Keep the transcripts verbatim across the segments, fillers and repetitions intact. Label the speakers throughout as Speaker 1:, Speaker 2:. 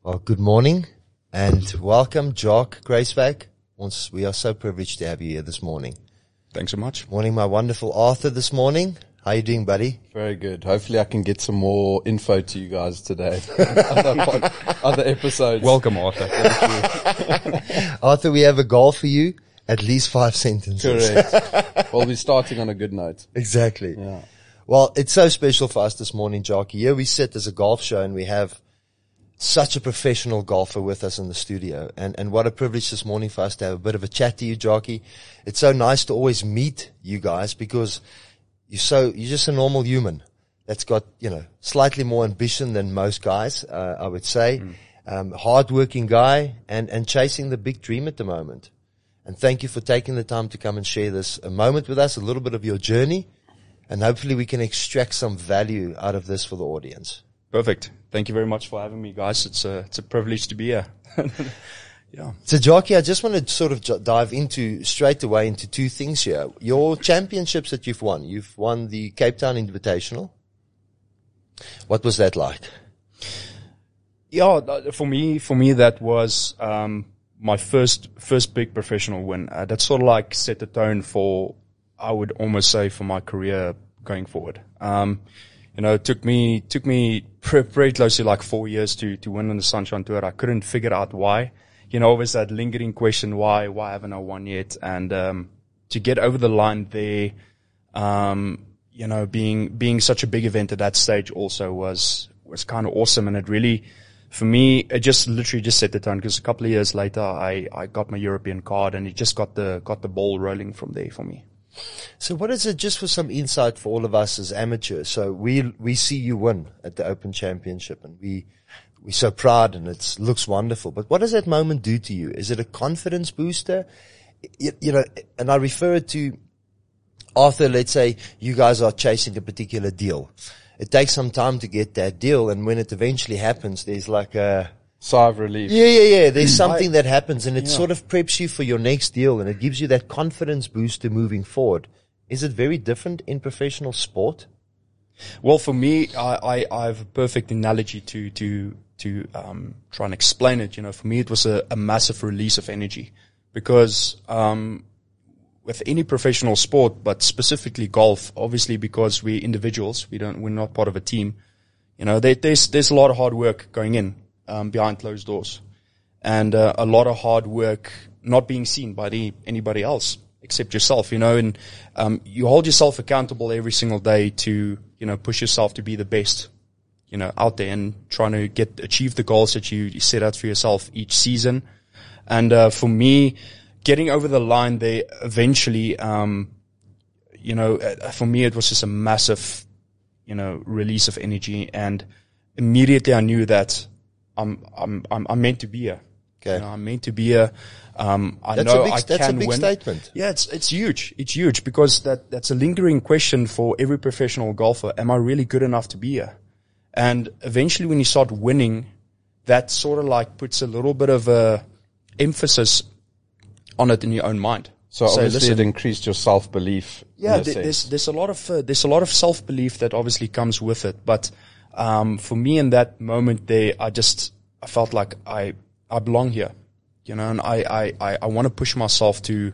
Speaker 1: Well, good morning and welcome, Jock Graceback. We are so privileged to have you here this morning.
Speaker 2: Thanks so much.
Speaker 1: Morning, my wonderful Arthur this morning. How you doing, buddy?
Speaker 3: Very good. Hopefully I can get some more info to you guys today. other, other episodes.
Speaker 2: Welcome, Arthur.
Speaker 1: Arthur, we have a goal for you. At least five sentences.
Speaker 3: Correct. We'll be starting on a good note.
Speaker 1: Exactly.
Speaker 3: Yeah.
Speaker 1: Well, it's so special for us this morning, Jockey. Here we sit as a golf show and we have such a professional golfer with us in the studio. And, and what a privilege this morning for us to have a bit of a chat to you, Jockey. It's so nice to always meet you guys because you're so, you're just a normal human that's got, you know, slightly more ambition than most guys, uh, I would say. Mm. Um, hardworking guy and, and chasing the big dream at the moment. And thank you for taking the time to come and share this a moment with us, a little bit of your journey, and hopefully we can extract some value out of this for the audience.
Speaker 2: Perfect. Thank you very much for having me, guys. It's a, it's a privilege to be here. Yeah.
Speaker 1: So, Jockey, I just want to sort of j- dive into straight away into two things here. Your championships that you've won. You've won the Cape Town Invitational. What was that like?
Speaker 2: Yeah, for me, for me, that was, um, my first, first big professional win. Uh, that sort of like set the tone for, I would almost say, for my career going forward. Um, you know, it took me, took me pretty close to like four years to, to win on the Sunshine Tour. I couldn't figure out why. You know, always that lingering question, why, why haven't I won yet? And, um, to get over the line there, um, you know, being, being such a big event at that stage also was, was kind of awesome. And it really, for me, it just literally just set the tone because a couple of years later, I, I got my European card and it just got the, got the ball rolling from there for me.
Speaker 1: So what is it, just for some insight for all of us as amateurs? So we, we see you win at the Open Championship and we, we're so proud and it looks wonderful. But what does that moment do to you? Is it a confidence booster? You, you know, and I refer it to Arthur, let's say you guys are chasing a particular deal. It takes some time to get that deal, and when it eventually happens, there's like a
Speaker 3: sigh of relief.
Speaker 1: Yeah, yeah, yeah. There's something I, that happens, and it
Speaker 2: yeah.
Speaker 1: sort of preps you for your next deal, and it gives you that confidence booster moving forward. Is it very different in professional sport?
Speaker 2: Well, for me, I, I, I have a perfect analogy to to to um, try and explain it. You know, for me, it was a, a massive release of energy because um, with any professional sport, but specifically golf, obviously because we're individuals, we don't, we're not part of a team. You know, there, there's, there's a lot of hard work going in, um, behind closed doors and, uh, a lot of hard work not being seen by the, anybody else except yourself, you know, and, um, you hold yourself accountable every single day to, you know, push yourself to be the best, you know, out there and trying to get, achieve the goals that you set out for yourself each season. And, uh, for me, getting over the line there eventually, um, you know, uh, for me it was just a massive, you know, release of energy, and immediately I knew that I'm, I'm, I'm, I'm meant to be here.
Speaker 1: Okay.
Speaker 2: You know, I'm meant to be here. Um, I
Speaker 1: that's
Speaker 2: know
Speaker 1: a big,
Speaker 2: I
Speaker 1: that's
Speaker 2: can
Speaker 1: a big
Speaker 2: win.
Speaker 1: statement.
Speaker 2: Yeah, it's, it's huge. It's huge because that, that's a lingering question for every professional golfer. Am I really good enough to be here? And eventually when you start winning, that sort of like puts a little bit of a emphasis on it in your own mind.
Speaker 3: So, so obviously
Speaker 2: listen,
Speaker 3: it increased your self-belief.
Speaker 2: Yeah, th- there's, there's a lot of, uh, there's a lot of self-belief that obviously comes with it. But, um, for me in that moment there, I just, I felt like I, I belong here, you know, and I, I, I, I want to push myself to,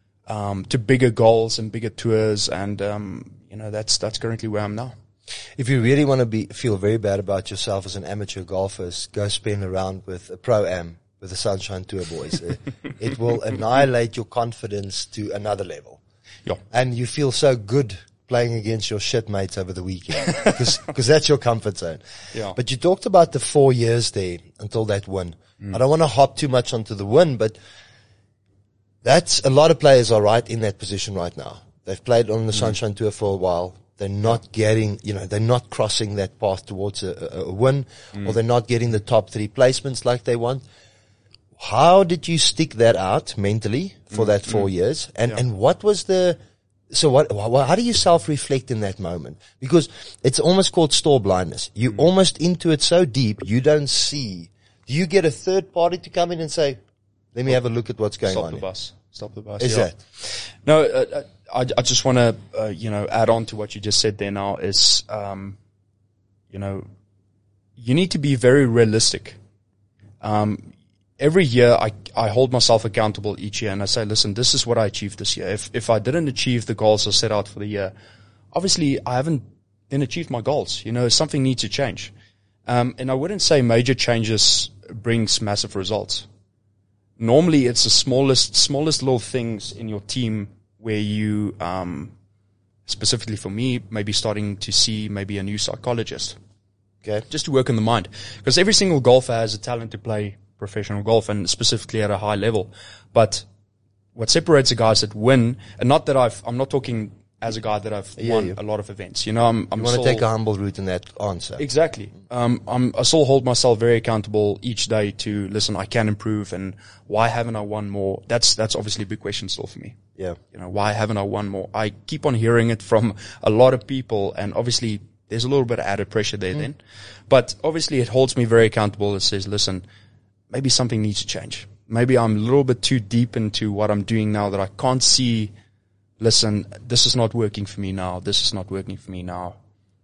Speaker 2: um, to bigger goals and bigger tours. And, um, you know, that's, that's currently where I'm now.
Speaker 1: If you really want to be, feel very bad about yourself as an amateur golfer, go spin around with a pro-am. With the Sunshine Tour boys. it, it will annihilate your confidence to another level.
Speaker 2: Yeah.
Speaker 1: And you feel so good playing against your shit mates over the weekend because, because that's your comfort zone.
Speaker 2: Yeah.
Speaker 1: But you talked about the four years there until that win. Mm. I don't want to hop too much onto the win, but that's a lot of players are right in that position right now. They've played on the mm. Sunshine Tour for a while. They're not getting, you know, they're not crossing that path towards a, a, a win mm. or they're not getting the top three placements like they want. How did you stick that out mentally for mm, that four mm, years? And, yeah. and what was the, so what, how do you self-reflect in that moment? Because it's almost called store blindness. You're mm. almost into it so deep, you don't see. Do you get a third party to come in and say, let me have a look at what's going
Speaker 2: Stop
Speaker 1: on?
Speaker 2: Stop the bus. Stop the bus.
Speaker 1: Is
Speaker 2: yeah.
Speaker 1: that?
Speaker 2: No, uh, I, I just want to, uh, you know, add on to what you just said there now is, um, you know, you need to be very realistic. Um, every year I, I hold myself accountable each year and I say, listen, this is what I achieved this year. If, if I didn't achieve the goals I set out for the year, obviously I haven't then achieved my goals. You know, something needs to change. Um, and I wouldn't say major changes brings massive results. Normally it's the smallest, smallest little things in your team where you, um, specifically for me, maybe starting to see maybe a new psychologist.
Speaker 1: Okay.
Speaker 2: Just to work on the mind. Because every single golfer has a talent to play professional golf and specifically at a high level. But what separates the guys that win, and not that I've, I'm not talking as a guy that I've
Speaker 1: yeah,
Speaker 2: won
Speaker 1: yeah.
Speaker 2: a lot of events. You know, I'm, I'm
Speaker 1: You want to
Speaker 2: still,
Speaker 1: take a humble route in that answer.
Speaker 2: Exactly. Um, I'm, I still hold myself very accountable each day to listen, I can improve and why haven't I won more? That's, that's obviously a big question still for me.
Speaker 1: Yeah.
Speaker 2: You know, why haven't I won more? I keep on hearing it from a lot of people and obviously there's a little bit of added pressure there mm. then. But obviously it holds me very accountable. It says, listen, maybe something needs to change. Maybe I'm a little bit too deep into what I'm doing now that I can't see, listen, this is not working for me now. This is not working for me now.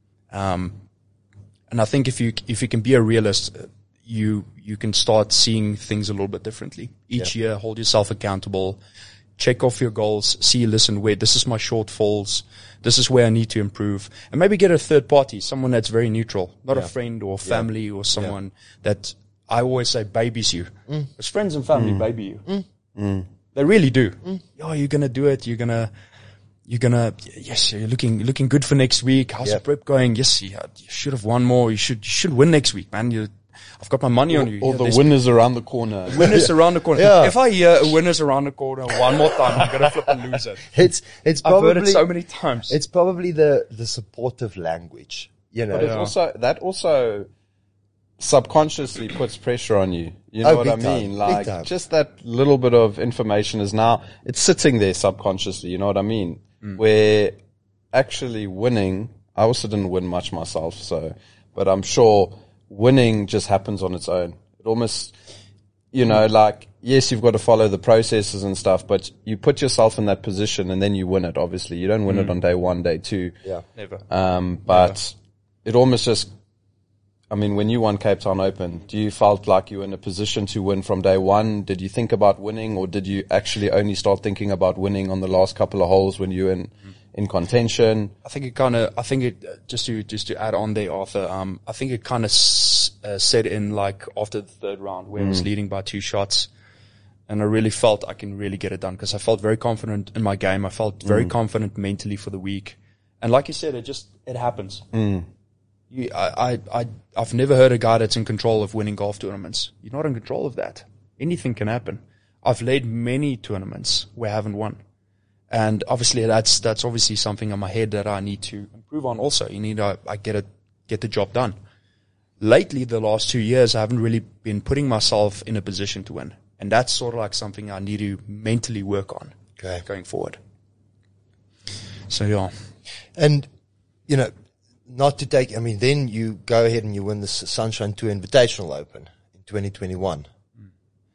Speaker 2: Um, and I think if you, if you can be a realist, you, you can start seeing things a little bit differently. Each yeah. year, hold yourself accountable, check off your goals, see, listen, where this is my shortfalls. This is where I need to improve, and maybe get a third party, someone that's very neutral, not yeah. a friend or family yeah. or someone yeah. that I always say babies you. Mm. Because friends and family mm. baby you. Mm. Mm. They really do. Mm. Oh, you're going to do it. You're going to, you're going to, yes, you're looking, looking good for next week. How's yep. the prep going? Yes, you, you should have won more. You should, you should win next week, man. You, I've got my money
Speaker 3: or,
Speaker 2: on you.
Speaker 3: Or
Speaker 2: yeah,
Speaker 3: the winners around the corner.
Speaker 2: Winners around the corner.
Speaker 1: Yeah.
Speaker 2: If I hear a winners around the corner one more time, I'm going to flip and lose it.
Speaker 1: It's, it's probably,
Speaker 2: I've heard it so many times.
Speaker 1: It's probably the, the supportive language, you know.
Speaker 3: But it's yeah. also, that also subconsciously puts pressure on you. You know
Speaker 1: oh,
Speaker 3: what I
Speaker 1: time.
Speaker 3: mean? Like just that little bit of information is now, it's sitting there subconsciously. You know what I mean? Mm. Where actually winning, I also didn't win much myself. So, but I'm sure winning just happens on its own. It almost, you know, like, yes, you've got to follow the processes and stuff, but you put yourself in that position and then you win it, obviously. You don't win mm. it on day one, day two.
Speaker 1: Yeah.
Speaker 2: Never.
Speaker 3: Um, but Never. It almost just, I mean, when you won Cape Town Open, do you felt like you were in a position to win from day one? Did you think about winning, or did you actually only start thinking about winning on the last couple of holes when you were in, mm. in contention?
Speaker 2: I think it kind of, I think it, uh, just to, just to add on there, Arthur, um, I think it kind of s- uh, set in like after the third round where mm. I was leading by two shots. And I really felt I can really get it done because I felt very confident in my game. I felt very mm. confident mentally for the week. And like you said, it just, it happens.
Speaker 3: Mm.
Speaker 2: You, I, I, I, I've never heard a guy that's in control of winning golf tournaments. You're not in control of that. Anything can happen. I've led many tournaments where I haven't won. And obviously that's, that's obviously something in my head that I need to improve on also. You need to, I get it, get the job done. Lately, the last two years, I haven't really been putting myself in a position to win. And that's sort of like something I need to mentally work on
Speaker 1: okay.
Speaker 2: going forward. So yeah.
Speaker 1: And, you know, not to take, I mean, then you go ahead and you win the Sunshine Tour Invitational Open in twenty twenty-one. Mm.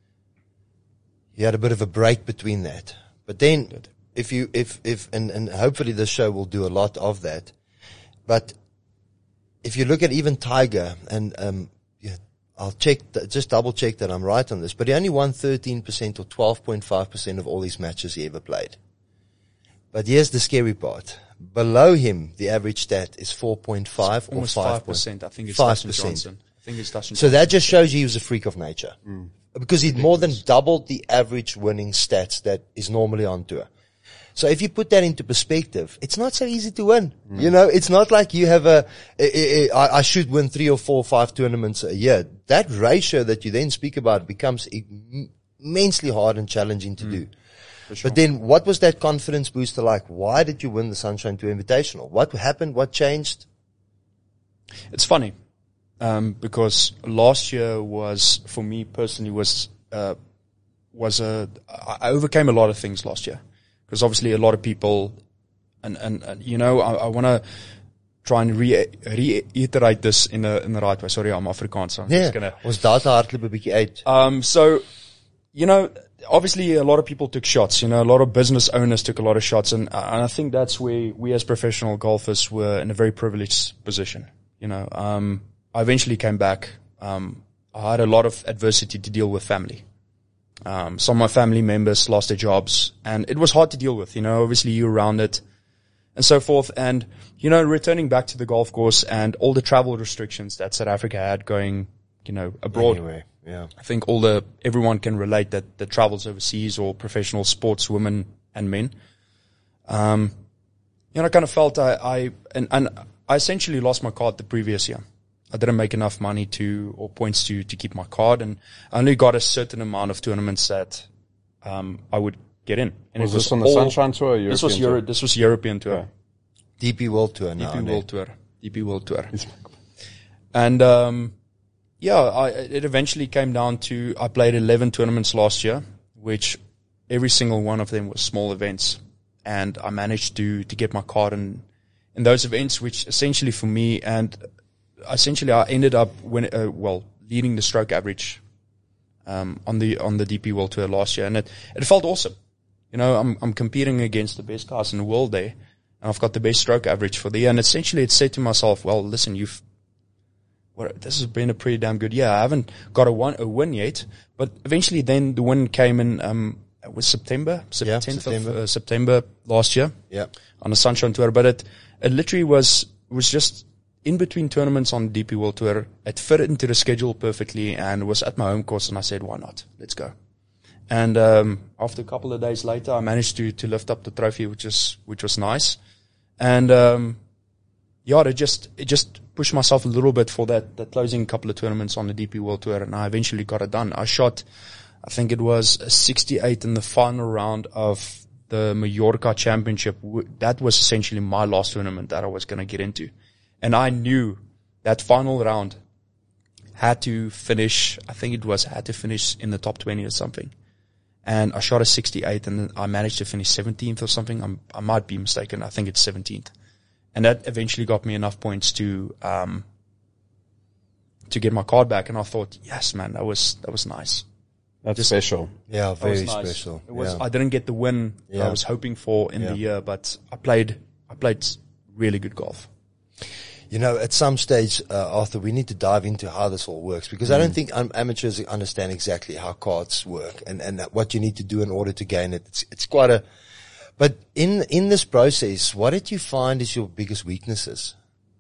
Speaker 1: You had a bit of a break between that. But then if you, if, if, and, and hopefully this show will do a lot of that. But if you look at even Tiger and, um, yeah, I'll check, th- just double check that I'm right on this, but he only won thirteen percent or twelve point five percent of all his matches he ever played. But here's the scary part. Below him, the average stat is four point five or five
Speaker 2: percent. I think it's Dustin Johnson. I think it's Dustin
Speaker 1: So that just shows you he was a freak of nature. Mm. Because he'd more than doubled the average winning stats that is normally on tour. So if you put that into perspective, it's not so easy to win. Mm. You know, it's not like you have a, a, a, a, I should win three or four or five tournaments a year. That ratio that you then speak about becomes immensely hard and challenging to mm. do. Sure. But then what was that confidence booster like? Why did you win the Sunshine Tour Invitational? What happened? What changed?
Speaker 2: It's funny, um, because last year was, for me personally, was, uh, was a, I overcame a lot of things last year. Because obviously a lot of people, and, and, and you know, I, I want to try and re- reiterate this in the, in the right way. Sorry, I'm Afrikaans. So I'm
Speaker 1: yeah,
Speaker 2: just gonna,
Speaker 1: ons data hardloop 'n bietjie uit.
Speaker 2: Um, so, you know, obviously a lot of people took shots, you know, a lot of business owners took a lot of shots. And, and I think that's where we as professional golfers were in a very privileged position. You know, um, I eventually came back, um, I had a lot of adversity to deal with family. Um, some of my family members lost their jobs, and it was hard to deal with. You know, obviously you're around it and so forth. And, you know, returning back to the golf course and all the travel restrictions that South Africa had going, you know, abroad.
Speaker 1: Anyway, yeah.
Speaker 2: I think all the, everyone can relate that, that travels overseas or professional sports, women and men. Um, you know, I kind of felt I, I, and, and I essentially lost my card the previous year. I didn't make enough money to, or points to, to keep my card, and I only got a certain amount of tournaments that, um, I would get in. And
Speaker 3: was
Speaker 2: it was
Speaker 3: this on the
Speaker 2: all,
Speaker 3: Sunshine Tour or European
Speaker 2: This was
Speaker 3: Tour?
Speaker 2: Euro, this was European Tour.
Speaker 3: Okay.
Speaker 1: D P World Tour now.
Speaker 2: D P
Speaker 1: ne?
Speaker 2: World Tour. D P World Tour. And, um, yeah, I, it eventually came down to, I played eleven tournaments last year, which every single one of them was small events. And I managed to, to get my card in, in those events, which essentially for me, and essentially I ended up when, uh, well, leading the stroke average, um, on the, on the D P World Tour last year. And it, it felt awesome. You know, I'm, I'm competing against the best guys in the world there, and I've got the best stroke average for the year. And essentially it said to myself, well, listen, you've, well, this has been a pretty damn good year. I haven't got a one, a win yet, but eventually then the win came in, um, it was September,
Speaker 1: Yeah,
Speaker 2: tenth
Speaker 1: September.
Speaker 2: of uh, September last year.
Speaker 1: Yeah.
Speaker 2: On the Sunshine Tour, but it, it literally was, was just in between tournaments on D P World Tour. It fit into the schedule perfectly and was at my home course, and I said, why not? Let's go. And, um, after a couple of days later, I managed to, to lift up the trophy, which is, which was nice. And, um, yeah, it just, it just pushed myself a little bit for that, that closing couple of tournaments on the D P World Tour, and I eventually got it done. I shot, I think it was a sixty-eight in the final round of the Mallorca Championship. That was essentially my last tournament that I was going to get into. And I knew that final round had to finish, I think it was, had to finish in the top twenty or something. And I shot a sixty-eight, and then I managed to finish seventeenth or something. I'm, I might be mistaken. I think it's seventeenth. And that eventually got me enough points to, um, to get my card back. And I thought, yes, man, that was, that was nice.
Speaker 3: That's
Speaker 2: Just-
Speaker 3: special.
Speaker 1: Yeah,
Speaker 2: That
Speaker 1: very
Speaker 2: was nice.
Speaker 1: special.
Speaker 2: It was,
Speaker 1: yeah.
Speaker 2: I didn't get the win that
Speaker 1: Yeah.
Speaker 2: I was hoping for in
Speaker 1: Yeah.
Speaker 2: the year, but I played, I played really good golf.
Speaker 1: You know, at some stage, uh, Arthur, we need to dive into how this all works, because I don't think um, amateurs understand exactly how cards work and, and what you need to do in order to gain it. It's, it's quite a, but in, in this process, what did you find is your biggest weaknesses?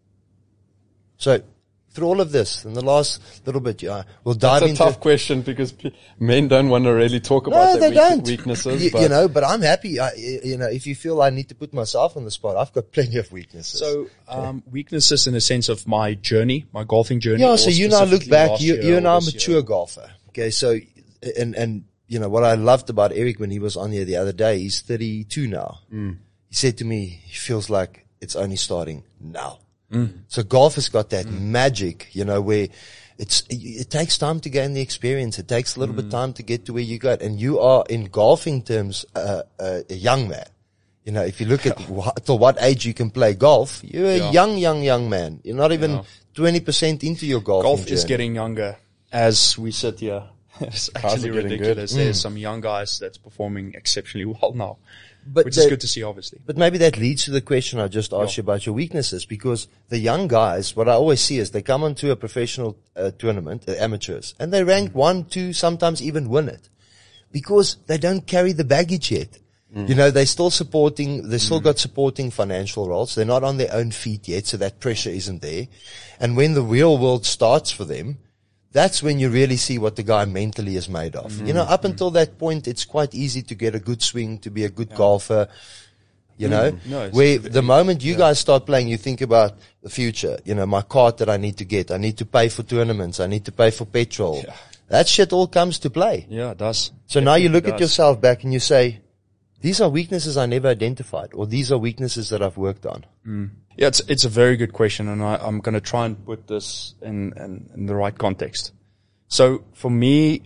Speaker 1: So through all of this, in the last little bit, yeah, we'll dive
Speaker 3: That's a
Speaker 1: into
Speaker 3: tough question because p- men don't want to really talk
Speaker 1: No,
Speaker 3: about
Speaker 1: they
Speaker 3: their weak-
Speaker 1: don't.
Speaker 3: weaknesses.
Speaker 1: You,
Speaker 3: but
Speaker 1: you know, but I'm happy. I, you know, if you feel I need to put myself on the spot, I've got plenty of weaknesses.
Speaker 2: So, um, weaknesses in the sense of my journey, my golfing journey.
Speaker 1: yeah,
Speaker 2: or
Speaker 1: so you now look
Speaker 2: specifically
Speaker 1: back,
Speaker 2: last
Speaker 1: you,
Speaker 2: year
Speaker 1: you're
Speaker 2: or
Speaker 1: now a
Speaker 2: this
Speaker 1: mature
Speaker 2: year?
Speaker 1: golfer. Okay, so, and, and, you know, what I loved about Eric when he was on here the other day, he's thirty-two now.
Speaker 3: Mm.
Speaker 1: He said to me, he feels like it's only starting now. Mm. So golf has got that mm. magic, you know, where it's, it, it takes time to gain the experience. It takes a little mm. bit of time to get to where you got. And you are, in golfing terms, uh, uh, a young man. You know, if you look at wh- till what age you can play golf, you're a
Speaker 2: Yeah.
Speaker 1: young, young, young man. You're not even
Speaker 2: Yeah.
Speaker 1: twenty percent into your golfing
Speaker 2: Golf is
Speaker 1: journey.
Speaker 2: getting younger as we sit here. It's actually
Speaker 3: are getting
Speaker 2: ridiculous.
Speaker 1: good.
Speaker 2: There's
Speaker 1: Mm.
Speaker 2: some young guys that's performing exceptionally well now,
Speaker 1: But
Speaker 2: which
Speaker 1: the-
Speaker 2: is good to see, obviously.
Speaker 1: But maybe that leads to the question I just asked you about your weaknesses, because the young guys, what I always see is they come onto a professional uh, tournament, uh, amateurs, and they rank one, two, sometimes even win it, because they don't carry the baggage yet. Mm. You know, they're still supporting, they still mm. got supporting financial roles. They're not on their own feet yet, so that pressure isn't there. And when the real world starts for them, that's when you really see what the guy mentally is made of. Mm. You know, up until that point, it's quite easy to get a good swing, to be a good yeah. golfer. You know,
Speaker 2: mm. no,
Speaker 1: where the moment you yeah. guys start playing, you think about the future. You know, my card that I need to get, I need to pay for tournaments, I need to pay for petrol. Yeah. That shit all comes to play.
Speaker 2: Yeah, it does.
Speaker 1: So
Speaker 2: it
Speaker 1: now you look
Speaker 2: does.
Speaker 1: at yourself back and you say, these are weaknesses I never identified, or these are weaknesses that I've worked on.
Speaker 2: Mm. Yeah, it's it's a very good question, and I, I'm going to try and put this in, in, in the right context. So for me,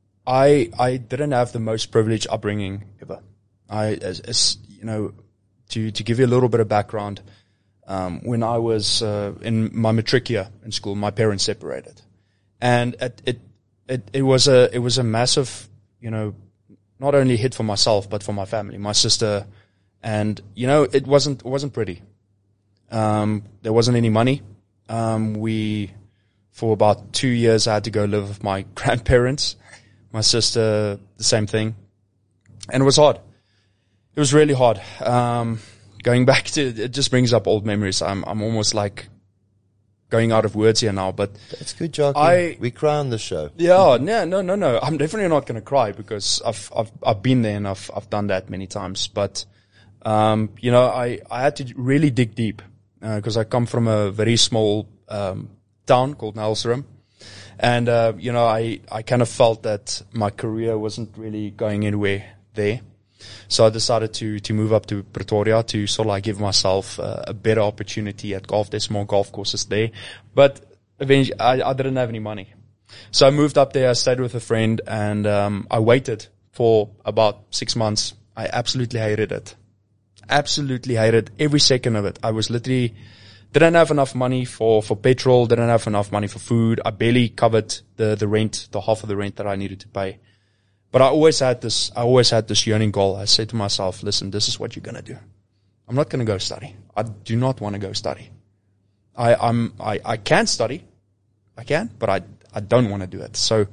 Speaker 2: I I didn't have the most privileged upbringing ever. I, as, as you know, to to give you a little bit of background, um, when I was uh, in my matric year in school, my parents separated, and it it it, it was a it was a massive, you know, not only hit for myself but for my family, my sister, and you know, it wasn't it wasn't pretty. Um, there wasn't any money. Um, we for about two years, I had to go live with my grandparents. My sister, the same thing. And it was hard. It was really hard. Um, going back to, it just brings up old memories. I'm, I'm almost like going out of words here now, but
Speaker 1: It's good, Jockey.
Speaker 2: I-
Speaker 1: We cry on the show.
Speaker 2: yeah, no, no, no, no. I'm definitely not going to cry because I've, I've, I've been there and I've, I've done that many times. But, um, you know, I, I had to really dig deep, uh, cause I come from a very small, um, town called Nelsrum. And, uh, you know, I, I kind of felt that my career wasn't really going anywhere there. So I decided to, to move up to Pretoria to sort of like give myself uh, a better opportunity at golf. There's more golf courses there. But eventually I, I didn't have any money. So I moved up there. I stayed with a friend and, um, I waited for about six months. I absolutely hated it. Absolutely hated every second of it. I was literally, didn't have enough money for, for petrol, didn't have enough money for food. I barely covered the, the rent, the half of the rent that I needed to pay. But I always had this, I always had this yearning goal. I said to myself, listen, this is what you're going to do. I'm not going to go study. I do not want to go study. I, I'm, I, I can study. I can, but I, I don't want to do it. So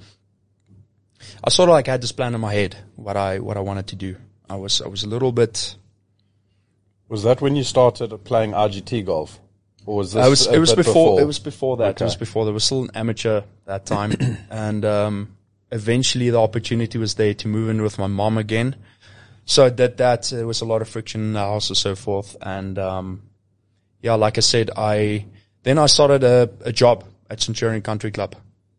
Speaker 2: I sort of like had this plan in my head, what I, what I wanted to do. I was, I was a little bit,
Speaker 3: Was that when you started playing R G T golf? Or was this
Speaker 2: I was,
Speaker 3: a
Speaker 2: it was
Speaker 3: bit
Speaker 2: before,
Speaker 3: before,
Speaker 2: it was before that.
Speaker 3: Okay.
Speaker 2: It was before. There was still an amateur that time. and, um, eventually the opportunity was there to move in with my mom again. So I did that. There was a lot of friction in the house and so forth. And, um, yeah, like I said, I, then I started a, a job at Centurion Country Club.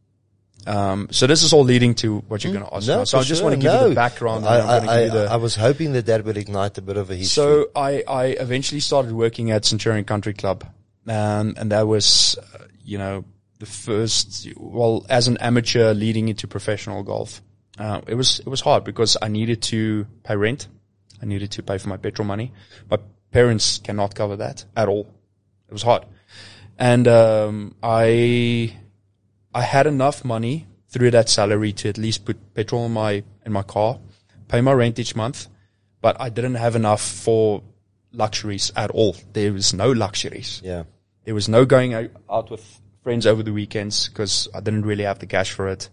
Speaker 2: Um, so this is all leading to what you're going to ask
Speaker 1: No,
Speaker 2: now. So
Speaker 1: for
Speaker 2: I just
Speaker 1: sure,
Speaker 2: want to give
Speaker 1: no.
Speaker 2: you the background.
Speaker 1: I,
Speaker 2: and I'm going to
Speaker 1: I,
Speaker 2: give you the,
Speaker 1: I, I was hoping that that would ignite a bit of a history.
Speaker 2: So I, I eventually started working at Centurion Country Club. Um, and that was, uh, you know, the first, well, as an amateur leading into professional golf. Uh, it was, it was hard because I needed to pay rent. I needed to pay for my petrol money. My parents cannot cover that at all. It was hard. And, um, I, I had enough money through that salary to at least put petrol in my, in my car, pay my rent each month, but I didn't have enough for luxuries at all. There was no luxuries.
Speaker 1: yeah.
Speaker 2: There was no going out, out with friends over the weekends because I didn't really have the cash for it.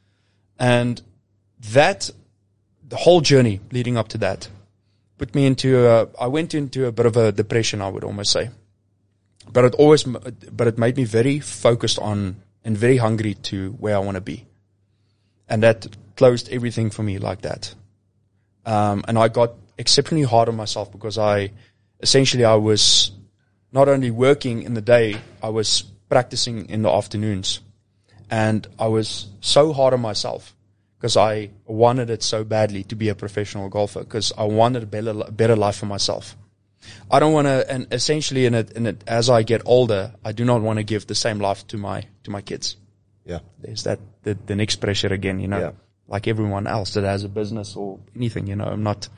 Speaker 2: And that, the whole journey leading up to that put me into a, I went into a bit of a depression, I would almost say. But it always, but it made me very focused on and very hungry to where I want to be. And that closed everything for me like that. Um, and I got exceptionally hard on myself because I, essentially I was not only working in the day, I was practicing in the afternoons. And I was so hard on myself because I wanted it so badly to be a professional golfer because I wanted a better, better life for myself. I don't want to, and essentially in it, in it, as I get older, I do not want to give the same life to my, to my kids.
Speaker 1: Yeah.
Speaker 2: There's that, the, the next pressure again, you know,
Speaker 1: Yeah.
Speaker 2: like everyone else that has a business or anything, you know, I'm not.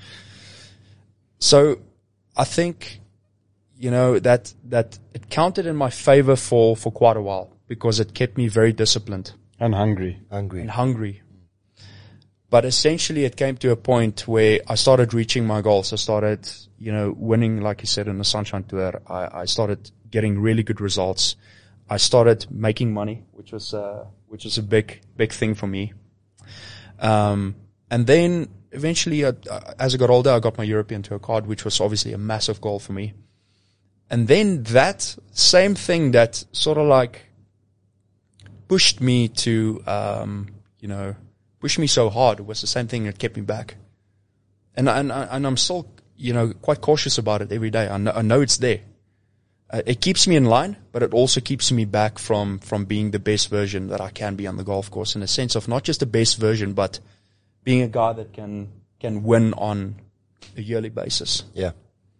Speaker 2: So I think, you know, that, that it counted in my favor for, for quite a while because it kept me very disciplined
Speaker 3: And hungry.
Speaker 1: Hungry.
Speaker 2: and hungry. But essentially it came to a point where I started reaching my goals. I started, you know, winning, like you said, in the Sunshine Tour. I, I started getting really good results. I started making money, which was, uh, which was a big, big thing for me. Um, and then eventually, uh, as I got older, I got my European Tour card, which was obviously a massive goal for me. And then that same thing that sort of like pushed me to, um, you know, pushed me so hard was the same thing that kept me back. And, and, and I'm still, you know, quite cautious about it every day. I know, I know it's there. Uh, it keeps me in line, but it also keeps me back from, from being the best version that I can be on the golf course, in a sense of not just the best version, but being a guy that can, can win on a yearly basis.
Speaker 1: Yeah.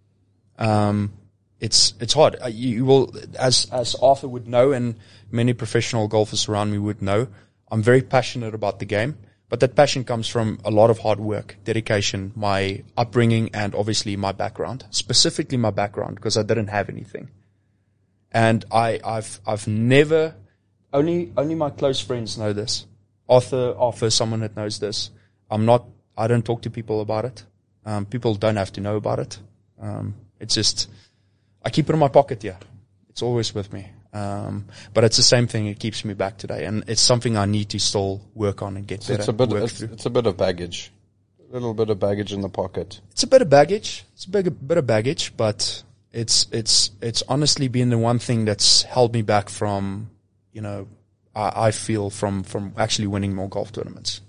Speaker 2: Um, it's, it's hard. Uh, you, you will, as, as Arthur would know, and many professional golfers around me would know, I'm very passionate about the game, but that passion comes from a lot of hard work, dedication, my upbringing, and obviously my background, specifically my background, because I didn't have anything. And I, I've, I've never, only, only my close friends know this. Arthur, Arthur, someone that knows this. I'm not, I don't talk to people about it. Um, people don't have to know about it. Um, it's just, I keep it in my pocket here. It's always with me. Um, but it's the same thing. It keeps me back today, and it's something I need to still work on and get
Speaker 3: So
Speaker 2: better.
Speaker 3: it's a bit,
Speaker 2: work
Speaker 3: it's,
Speaker 2: through.
Speaker 3: it's a bit of baggage, a little bit of baggage in the pocket.
Speaker 2: It's a bit of baggage. It's a big, bit of baggage, but it's it's it's honestly been the one thing that's held me back from, you know, I, I feel from from actually winning more golf tournaments.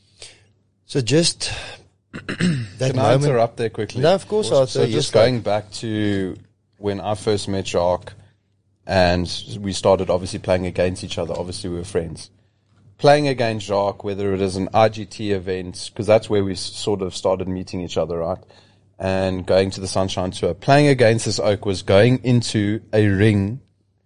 Speaker 1: So just that
Speaker 3: Can I
Speaker 1: moment.
Speaker 3: interrupt there quickly?
Speaker 1: No, of course,
Speaker 3: So,
Speaker 1: Arthur.
Speaker 3: so
Speaker 1: Yes,
Speaker 3: just
Speaker 1: go.
Speaker 3: going back to when I first met Jacques, and we started obviously playing against each other. Obviously, we were friends. Playing against Jacques, whether it is an I G T event, because that's where we s- sort of started meeting each other, right? And going to the Sunshine Tour. Playing against this oak was going into a ring.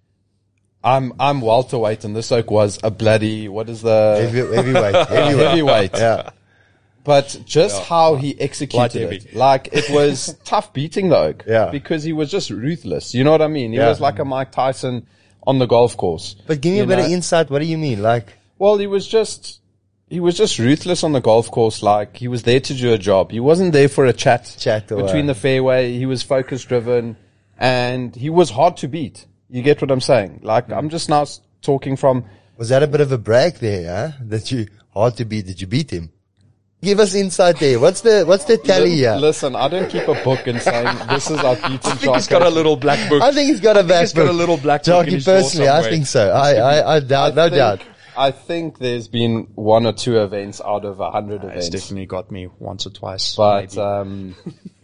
Speaker 3: I'm I'm welterweight, and this oak was a bloody, what is the
Speaker 1: Heavy, heavyweight. Heavyweight.
Speaker 3: heavyweight?
Speaker 1: Yeah.
Speaker 3: But just how he executed
Speaker 2: Light
Speaker 3: it,
Speaker 2: heavy.
Speaker 3: like it was tough beating the oak.
Speaker 1: Yeah.
Speaker 3: Because he was just ruthless. You know what I mean? He
Speaker 1: Yeah.
Speaker 3: was like a Mike Tyson on the golf course.
Speaker 1: But give me
Speaker 3: You
Speaker 1: a bit of
Speaker 3: know?
Speaker 1: insight. What do you mean? Like,
Speaker 3: Well, he was just, he was just ruthless on the golf course. Like he was there to do a job. He wasn't there for a chat,
Speaker 1: Chat or
Speaker 3: between
Speaker 1: a-
Speaker 3: the fairway. He was focus driven, and he was hard to beat. You get what I'm saying? Like I'm just now s- talking from.
Speaker 1: was that a bit of a brag there, huh? That you, hard to beat, did you beat him? Give us insight there. What's the, what's the tally
Speaker 3: Li-
Speaker 1: here?
Speaker 3: Listen, I don't keep a book and saying this is our beaten.
Speaker 2: I think he's got a little black book.
Speaker 1: I think he's got a back
Speaker 2: he's got
Speaker 1: book.
Speaker 2: a little black book in
Speaker 1: Jockey,
Speaker 2: his drawer
Speaker 1: personally, I
Speaker 2: somewhere.
Speaker 1: think so. I, I, I doubt, no
Speaker 3: think,
Speaker 1: doubt.
Speaker 3: I think there's been one or two events out of a hundred
Speaker 2: It's
Speaker 3: events.
Speaker 2: definitely got me once or twice.
Speaker 3: But
Speaker 2: maybe.
Speaker 3: um,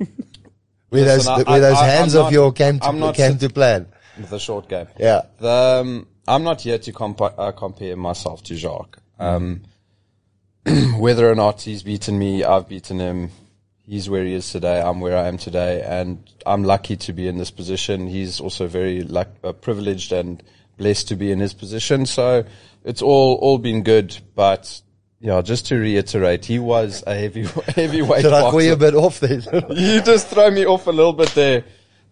Speaker 1: Where those,
Speaker 3: listen, I-
Speaker 1: where those
Speaker 3: I-
Speaker 1: hands
Speaker 3: I'm
Speaker 1: of
Speaker 3: not-
Speaker 1: your came
Speaker 3: I'm
Speaker 1: to,
Speaker 3: not
Speaker 1: came
Speaker 3: sit-
Speaker 1: to plan.
Speaker 3: the short game.
Speaker 1: Yeah.
Speaker 3: The, um, I'm not here to compa- uh, compare myself to Jacques. Um, whether or not he's beaten me, I've beaten him. He's where he is today. I'm where I am today, and I'm lucky to be in this position. He's also very luck, uh, privileged and blessed to be in his position. So it's all all been good. But yeah, just to reiterate, he was a heavy heavyweight
Speaker 1: Did I
Speaker 3: boxer.
Speaker 1: call you a bit off there?
Speaker 3: You just throw me off a little bit there.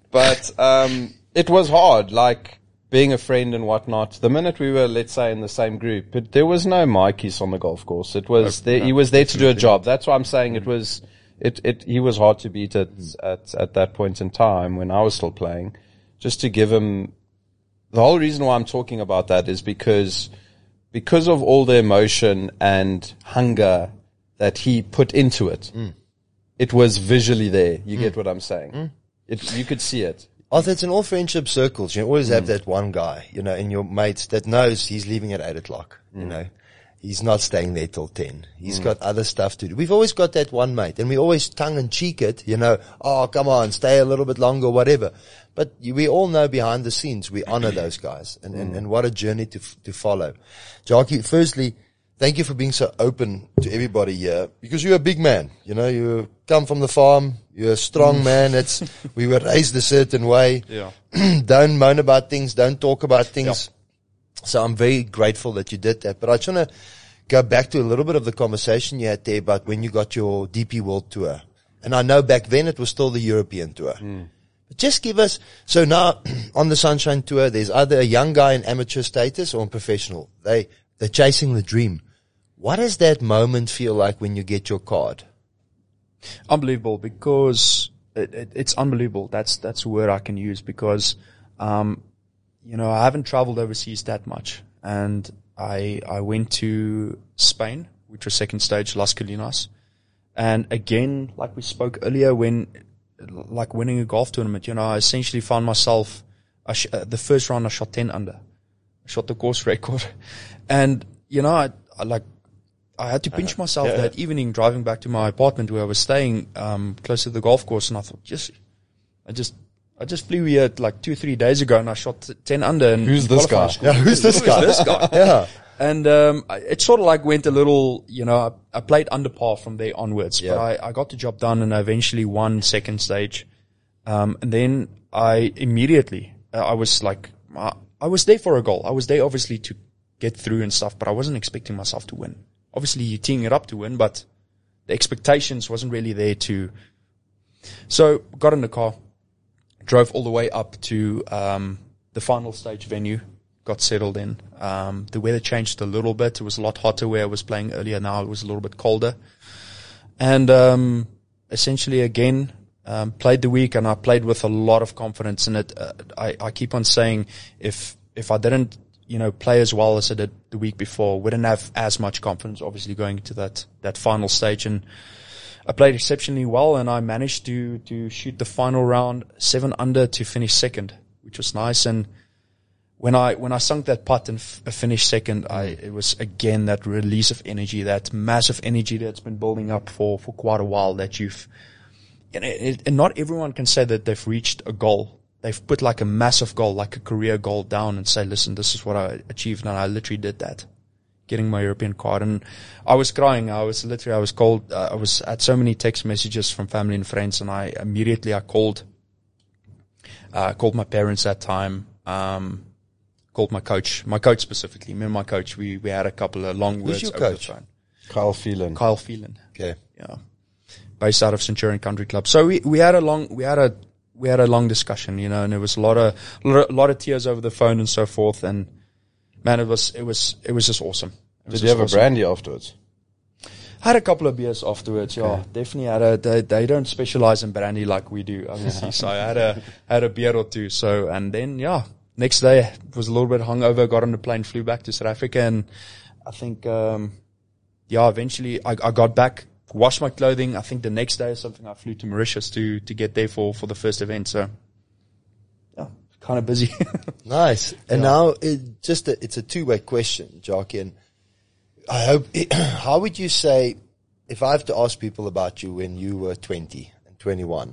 Speaker 3: But um, it was hard, like being a friend and whatnot. The minute we were, let's say, in the same group, but there was no Mikeys on the golf course. It was there, he was there to do a job. That's why I'm saying it was. It, it he was hard to beat at, at at that point in time when I was still playing. Just to give him, the whole reason why I'm talking about that is because because of all the emotion and hunger that he put into it.
Speaker 1: Mm.
Speaker 3: It was visually there. You get what I'm saying?
Speaker 1: Mm.
Speaker 3: It, you could see it.
Speaker 1: Arthur, it's in all friendship circles. You always have that one guy, you know, in your mates that knows he's leaving at eight o'clock, you know. He's not staying there till ten. He's got other stuff to do. We've always got that one mate, and we always tongue and cheek it, you know. Oh, come on, stay a little bit longer, whatever. But you, we all know behind the scenes we honor those guys, and, and, and what a journey to f- to follow. Jackie, firstly, thank you for being so open to everybody here, because you're a big man. You know, you come from the farm. You're a strong man. It's we were raised a certain way.
Speaker 2: Yeah.
Speaker 1: Don't moan about things. Don't talk about things. So I'm very grateful that you did that. But I just want to go back to a little bit of the conversation you had there about when you got your D P World Tour. And I know back then it was still the European Tour.
Speaker 3: Mm.
Speaker 1: But just give us, so now on the Sunshine Tour, there's either a young guy in amateur status or in professional. They, they're chasing the dream. What does that moment feel like when you get your card?
Speaker 2: Unbelievable, because it, it, it's unbelievable. That's that's a word I can use, because um, you know, I haven't traveled overseas that much, and I I went to Spain, which was second stage, Las Colinas, and again, like we spoke earlier, when like winning a golf tournament, you know, I essentially found myself. I sh- uh, the first round I shot ten under, I shot the course record, and you know, I, I like. I had to pinch myself
Speaker 1: yeah.
Speaker 2: that evening driving back to my apartment where I was staying, um, close to the golf course. And I thought, just, I just, I just flew here like two, three days ago and I shot ten under. And
Speaker 3: Who's this guy?
Speaker 1: Yeah, who's this guy?
Speaker 2: this guy?
Speaker 1: Yeah.
Speaker 2: And, um, I- it sort of like went a little, you know, I, I played under par from there onwards,
Speaker 1: Yeah.
Speaker 2: but I, I got the job done and I eventually won second stage. Um, and then I immediately, uh, I was like, I, I was there for a goal. I was there obviously to get through and stuff, but I wasn't expecting myself to win. Obviously, you're teeing it up to win, but the expectations wasn't really there to. So, got in the car, drove all the way up to um, the final stage venue, got settled in. Um, the weather changed a little bit. It was a lot hotter where I was playing earlier. Now it was a little bit colder. And um, essentially, again, um, played the week, and I played with a lot of confidence in it. Uh, I, I keep on saying, if if I didn't, you know, play as well as I did the week before, wouldn't have as much confidence, obviously, going into that, that final stage. And I played exceptionally well, and I managed to, to shoot the final round seven under to finish second, which was nice. And when I, when I sunk that putt and f- finished second, I, it was again that release of energy, that massive energy that's been building up for, for quite a while that you've, and, it, and not everyone can say that they've reached a goal. They've put like a massive goal, like a career goal down and say, listen, this is what I achieved. And I literally did that, getting my European card. And I was crying. I was literally, I was called, uh, I was at so many text messages from family and friends. And I immediately, I called, uh, called my parents that time, um, called my coach, my coach specifically, me and my coach, we, we had a couple of long words.
Speaker 1: Who's your
Speaker 2: over
Speaker 1: coach?
Speaker 2: the phone.
Speaker 3: Kyle Phelan.
Speaker 2: Kyle Phelan.
Speaker 1: Okay.
Speaker 2: Yeah. Based out of Centurion Country Club. So we, we had a long, we had a, we had a long discussion, you know, and there was a lot of, a lot of, a lot of tears over the phone and so forth. And man, it was, it was, it was just awesome. It was
Speaker 3: Did you have
Speaker 2: awesome.
Speaker 3: a brandy afterwards?
Speaker 2: Had a couple of beers afterwards. Yeah,
Speaker 3: Okay.
Speaker 2: definitely had a, they, they don't specialize in brandy like we do, obviously. So I had a, had a beer or two. So, and then, yeah, next day was a little bit hungover, got on the plane, flew back to South Africa. And I think, um, yeah, eventually I, I got back, washed my clothing. I think the next day or something, I flew to Mauritius to, to get there for, for the first event. So, yeah, kind of busy.
Speaker 1: Nice. And
Speaker 2: Yeah.
Speaker 1: now it just a, it's a two-way question, Jackie. And I hope, it, how would you say, if I have to ask people about you when you were twenty and twenty-one,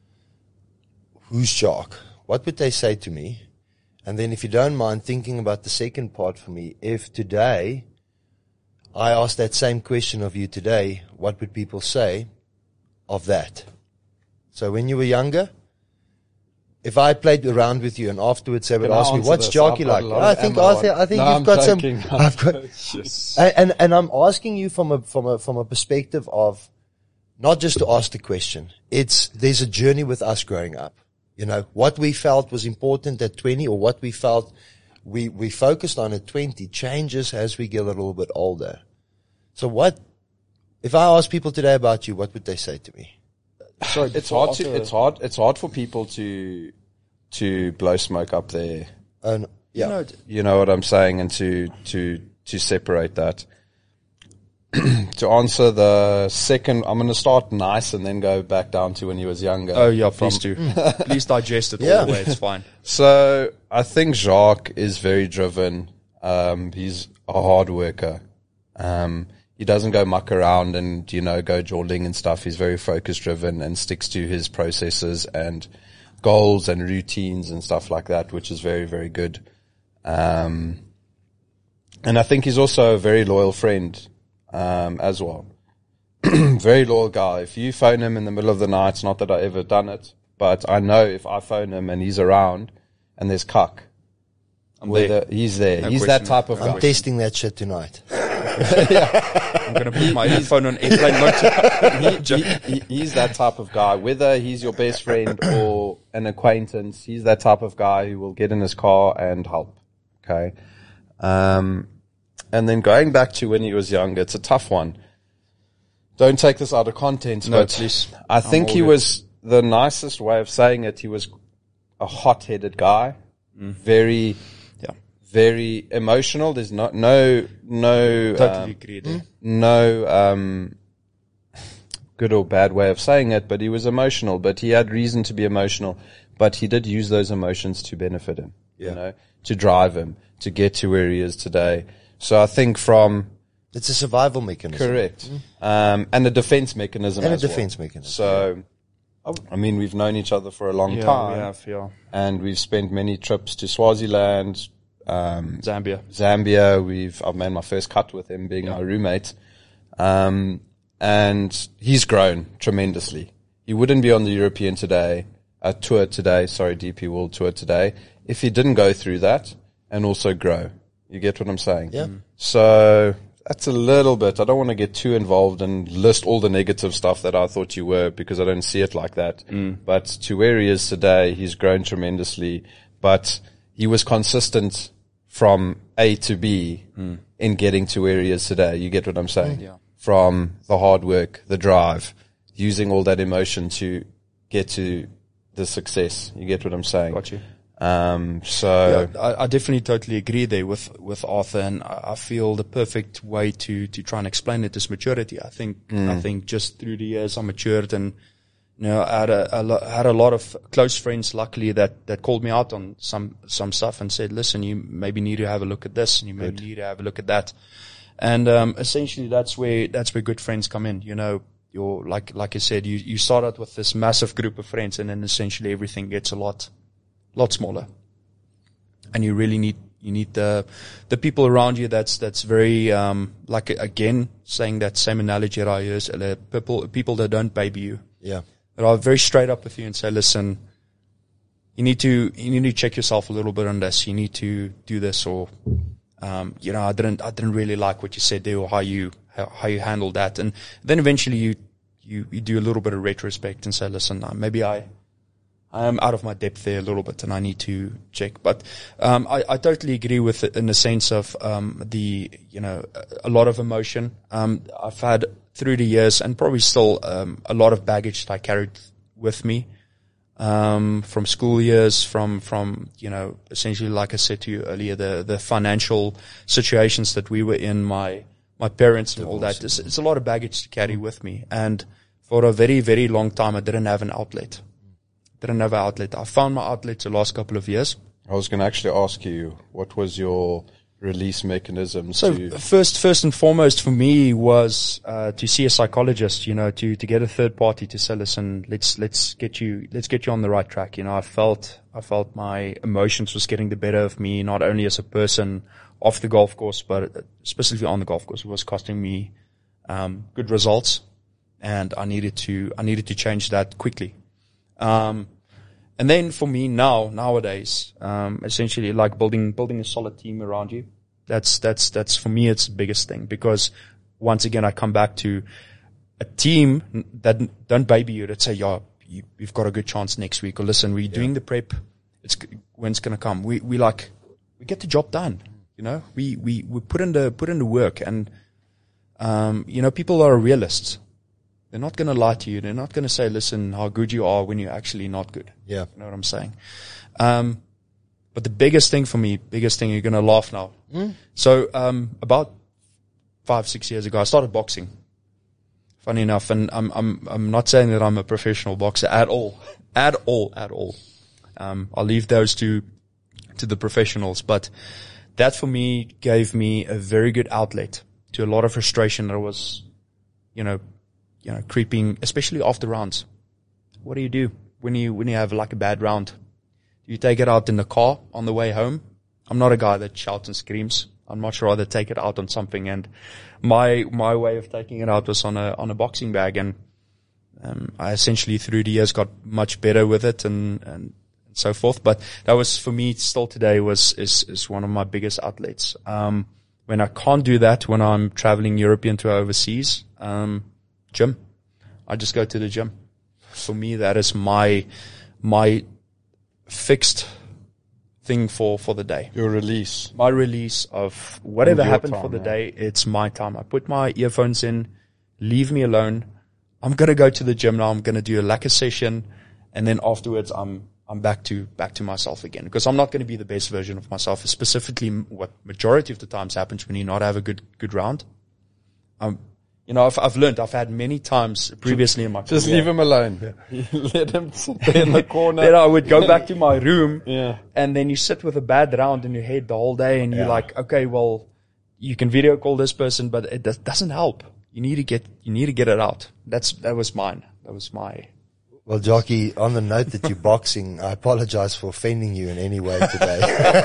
Speaker 1: who's Jacques? What would they say to me? And then if you don't mind thinking about the second part for me, if today I ask that same question of you today, what would people say of that? So when you were younger, if I played around with you and afterwards they would
Speaker 3: Can I
Speaker 1: ask me,
Speaker 3: answer
Speaker 1: what's
Speaker 3: this?
Speaker 1: Jackie
Speaker 3: I've got
Speaker 1: like?
Speaker 3: a lot
Speaker 1: I
Speaker 3: of
Speaker 1: think,
Speaker 3: ammo
Speaker 1: I
Speaker 3: on-
Speaker 1: think, I think
Speaker 3: No,
Speaker 1: you've
Speaker 3: I'm
Speaker 1: got
Speaker 3: joking.
Speaker 1: some, I've got, and, and, and I'm asking you from a, from a, from a perspective of not just to ask the question. It's, there's a journey with us growing up. You know, what we felt was important at twenty or what we felt we, we focused on at twenty changes as we get a little bit older. So what, if I ask people today about you, what would they say to me?
Speaker 2: Sorry,
Speaker 3: It's hard to, it's hard, it's hard for people to, to blow smoke up there.
Speaker 1: And yeah,
Speaker 2: You know,
Speaker 3: You know what I'm saying? And to, to, to separate that. To answer the second, I'm going to start nice and then go back down to when you was younger.
Speaker 2: oh yeah, please do. Please digest it
Speaker 1: Yeah.
Speaker 2: all the way. It's fine.
Speaker 3: So I think Jacques is very driven. Um, he's a hard worker. Um, he doesn't go muck around and, you know, go jawling and stuff. He's very focus driven and sticks to his processes and goals and routines and stuff like that, which is very, very good. Um, and I think he's also a very loyal friend, um, as well. Very loyal guy. If you phone him in the middle of the night, it's not that I ever done it, but I know if I phone him and he's around and there's cuck,
Speaker 2: I'm
Speaker 3: whether
Speaker 2: there.
Speaker 3: he's there.
Speaker 2: No
Speaker 3: he's
Speaker 2: question.
Speaker 3: that type of
Speaker 1: I'm
Speaker 3: guy.
Speaker 1: testing that shit tonight.
Speaker 2: I'm going to put my phone on airplane mode.
Speaker 3: he, he, he's that type of guy. Whether he's your best friend or an acquaintance, he's that type of guy who will get in his car and help. Okay. Um, and then going back to when he was younger, it's a tough one. Don't take this out of context,
Speaker 2: No,
Speaker 3: but
Speaker 2: please.
Speaker 3: I think
Speaker 2: all
Speaker 3: he
Speaker 2: good.
Speaker 3: was, the nicest way of saying it, he was a hot-headed guy. Very,
Speaker 2: Yeah.
Speaker 3: very emotional. There's not, no, no,
Speaker 2: Totally
Speaker 3: um,
Speaker 2: agree there.
Speaker 3: no um, good or bad way of saying it, but he was emotional. But he had reason to be emotional. But he did use those emotions to benefit him,
Speaker 1: Yeah.
Speaker 3: you know, to drive him, to get to where he is today. So I think from
Speaker 1: It's a survival mechanism.
Speaker 3: correct, um, and a defense mechanism,
Speaker 1: And a
Speaker 3: as well.
Speaker 1: defense mechanism.
Speaker 3: So, I mean, we've known each other for a long
Speaker 2: Yeah,
Speaker 3: time,
Speaker 2: we have, yeah.
Speaker 3: and we've spent many trips to Swaziland, um,
Speaker 2: Zambia.
Speaker 3: Zambia. We've I've made my first cut with him, being my roommate, um, and he's grown tremendously. He wouldn't be on the European today, uh, tour today. Sorry, D P World Tour today, if he didn't go through that and also grow. You get what I'm saying?
Speaker 1: Yeah.
Speaker 3: So that's a little bit. I don't want to get too involved and list all the negative stuff that I thought you were, because I don't see it like that. But to where he is today, he's grown tremendously. But he was consistent from A to B in getting to where he is today. You get what I'm saying?
Speaker 2: Yeah.
Speaker 3: From the hard work, the drive, using all that emotion to get to the success. You get what I'm saying?
Speaker 2: Got you.
Speaker 3: Um, so
Speaker 2: Yeah, I, I definitely totally agree there with, with Arthur, and I, I feel the perfect way to, to try and explain it is maturity. I think,
Speaker 3: Mm.
Speaker 2: I think just through the years I matured, and, you know, I had a, a lo- had a lot of close friends, luckily, that, that called me out on some, some stuff and said, listen, you maybe need to have a look at this, and you maybe need to have a look at that. And, um, essentially that's where, that's where good friends come in. You know, you're, like, like I said, you, you start out with this massive group of friends, and then essentially everything gets a lot, lot smaller. And you really need, you need the, the people around you that's, that's very, um, like, again, saying that same analogy that I use, uh, people, people that don't baby you.
Speaker 1: Yeah.
Speaker 2: That are very straight up with you and say, listen, you need to, you need to check yourself a little bit on this. You need to do this, or, um, you know, I didn't, I didn't really like what you said there, or how you, how, how you handled that. And then eventually you, you, you do a little bit of retrospect and say, listen, uh, maybe I, I am out of my depth there a little bit, and I need to check. But, um, I, I totally agree with it in the sense of, um, the, you know, a, a lot of emotion. Um, I've had through the years, and probably still, um, a lot of baggage that I carried with me, um, from school years, from, from, you know, essentially, like I said to you earlier, the, the financial situations that we were in, my, my parents and all that. It's, it's a lot of baggage to carry with me. And for a very, very long time, I didn't have an outlet. Didn't have an outlet. I found my outlet the last couple of years.
Speaker 3: I was going to actually ask you, what was your release mechanism?
Speaker 2: So
Speaker 3: to
Speaker 2: first, first and foremost for me was, uh, to see a psychologist, you know, to, to get a third party to say, listen, let's, let's get you, let's get you on the right track. You know, I felt, I felt my emotions was getting the better of me, not only as a person off the golf course, but specifically on the golf course. It was costing me, um, good results, and I needed to, I needed to change that quickly. Um, and then for me now, nowadays, um, essentially like building, building a solid team around you. That's, that's, that's for me, it's the biggest thing, because once again, I come back to a team that don't baby you, that say, yeah, you, you've got a good chance next week, or listen, we're yeah. doing the prep. It's, when it's going to come. We, we like, we get the job done. You know, we, we, we put in the, put in the work, and, um, you know, people are realists. They're not going to lie to you. They're not going to say, listen, how good you are when you're actually not good.
Speaker 1: Yeah.
Speaker 2: You know what I'm saying? Um, but the biggest thing for me, biggest thing, you're going to laugh now. Mm. So, um, about five, six years ago, I started boxing. Funny enough. And I'm, I'm, I'm not saying that I'm a professional boxer at all, at all, at all. Um, I'll leave those to, to the professionals, but that for me gave me a very good outlet to a lot of frustration that was, you know, you know, creeping, especially after rounds. What do you do when you, when you have like a bad round? Do you take it out in the car on the way home? I'm not a guy that shouts and screams. I'd much rather take it out on something. And my, my way of taking it out was on a, on a boxing bag. And, um, I essentially through the years got much better with it, and, and so forth. But that was for me still today was, is, is one of my biggest outlets. Um, when I can't do that, when I'm traveling European to overseas, um, gym. I just go to the gym. For me, that is my, my fixed thing for, for the day.
Speaker 3: Your release.
Speaker 2: My release of whatever happened
Speaker 3: time,
Speaker 2: for the
Speaker 3: yeah.
Speaker 2: day. It's my time. I put my earphones in, leave me alone. I'm going to go to the gym now. I'm going to do a lacquer session. And then afterwards, I'm, I'm back to, back to myself again, because I'm not going to be the best version of myself. Specifically, what majority of the times happens when you not have a good, good round. Um, You know, I've, I've learned, I've had many times previously in my career.
Speaker 3: Just leave him alone. Yeah. Let him sit there in the corner.
Speaker 2: Then I would go back to my room.
Speaker 3: Yeah.
Speaker 2: And then you sit with a bad round in your head the whole day, and you're
Speaker 1: Yeah.
Speaker 2: like, okay, well, you can video call this person, but it does, doesn't help. You need to get, you need to get it out. That's, that was mine. That was my.
Speaker 1: Well, Jockey, on the note that you're boxing, I apologize for offending you in any way today.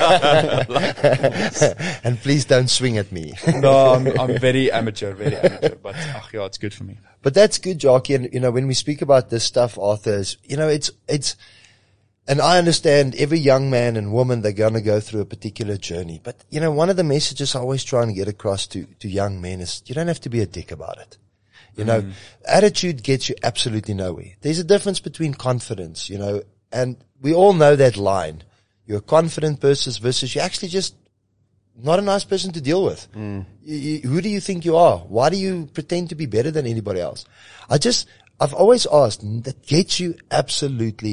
Speaker 1: And please don't swing at me.
Speaker 2: No, I'm, I'm very amateur, very amateur, but ach, yeah, it's good for me.
Speaker 1: But that's good, Jockey. And, you know, when we speak about this stuff, Arthur, is, you know, it's, it's, and I understand every young man and woman, they're going to go through a particular journey. But, you know, one of the messages I always try and get across to, to young men is you don't have to be a dick about it. You know, mm. attitude gets you absolutely nowhere. There's a difference between confidence, you know, and we all know that line. You're a confident person versus you're actually just not a nice person to deal with. Mm. You, you, who do you think you are? Why do you pretend to be better than anybody else? I just, I've always asked, that gets you absolutely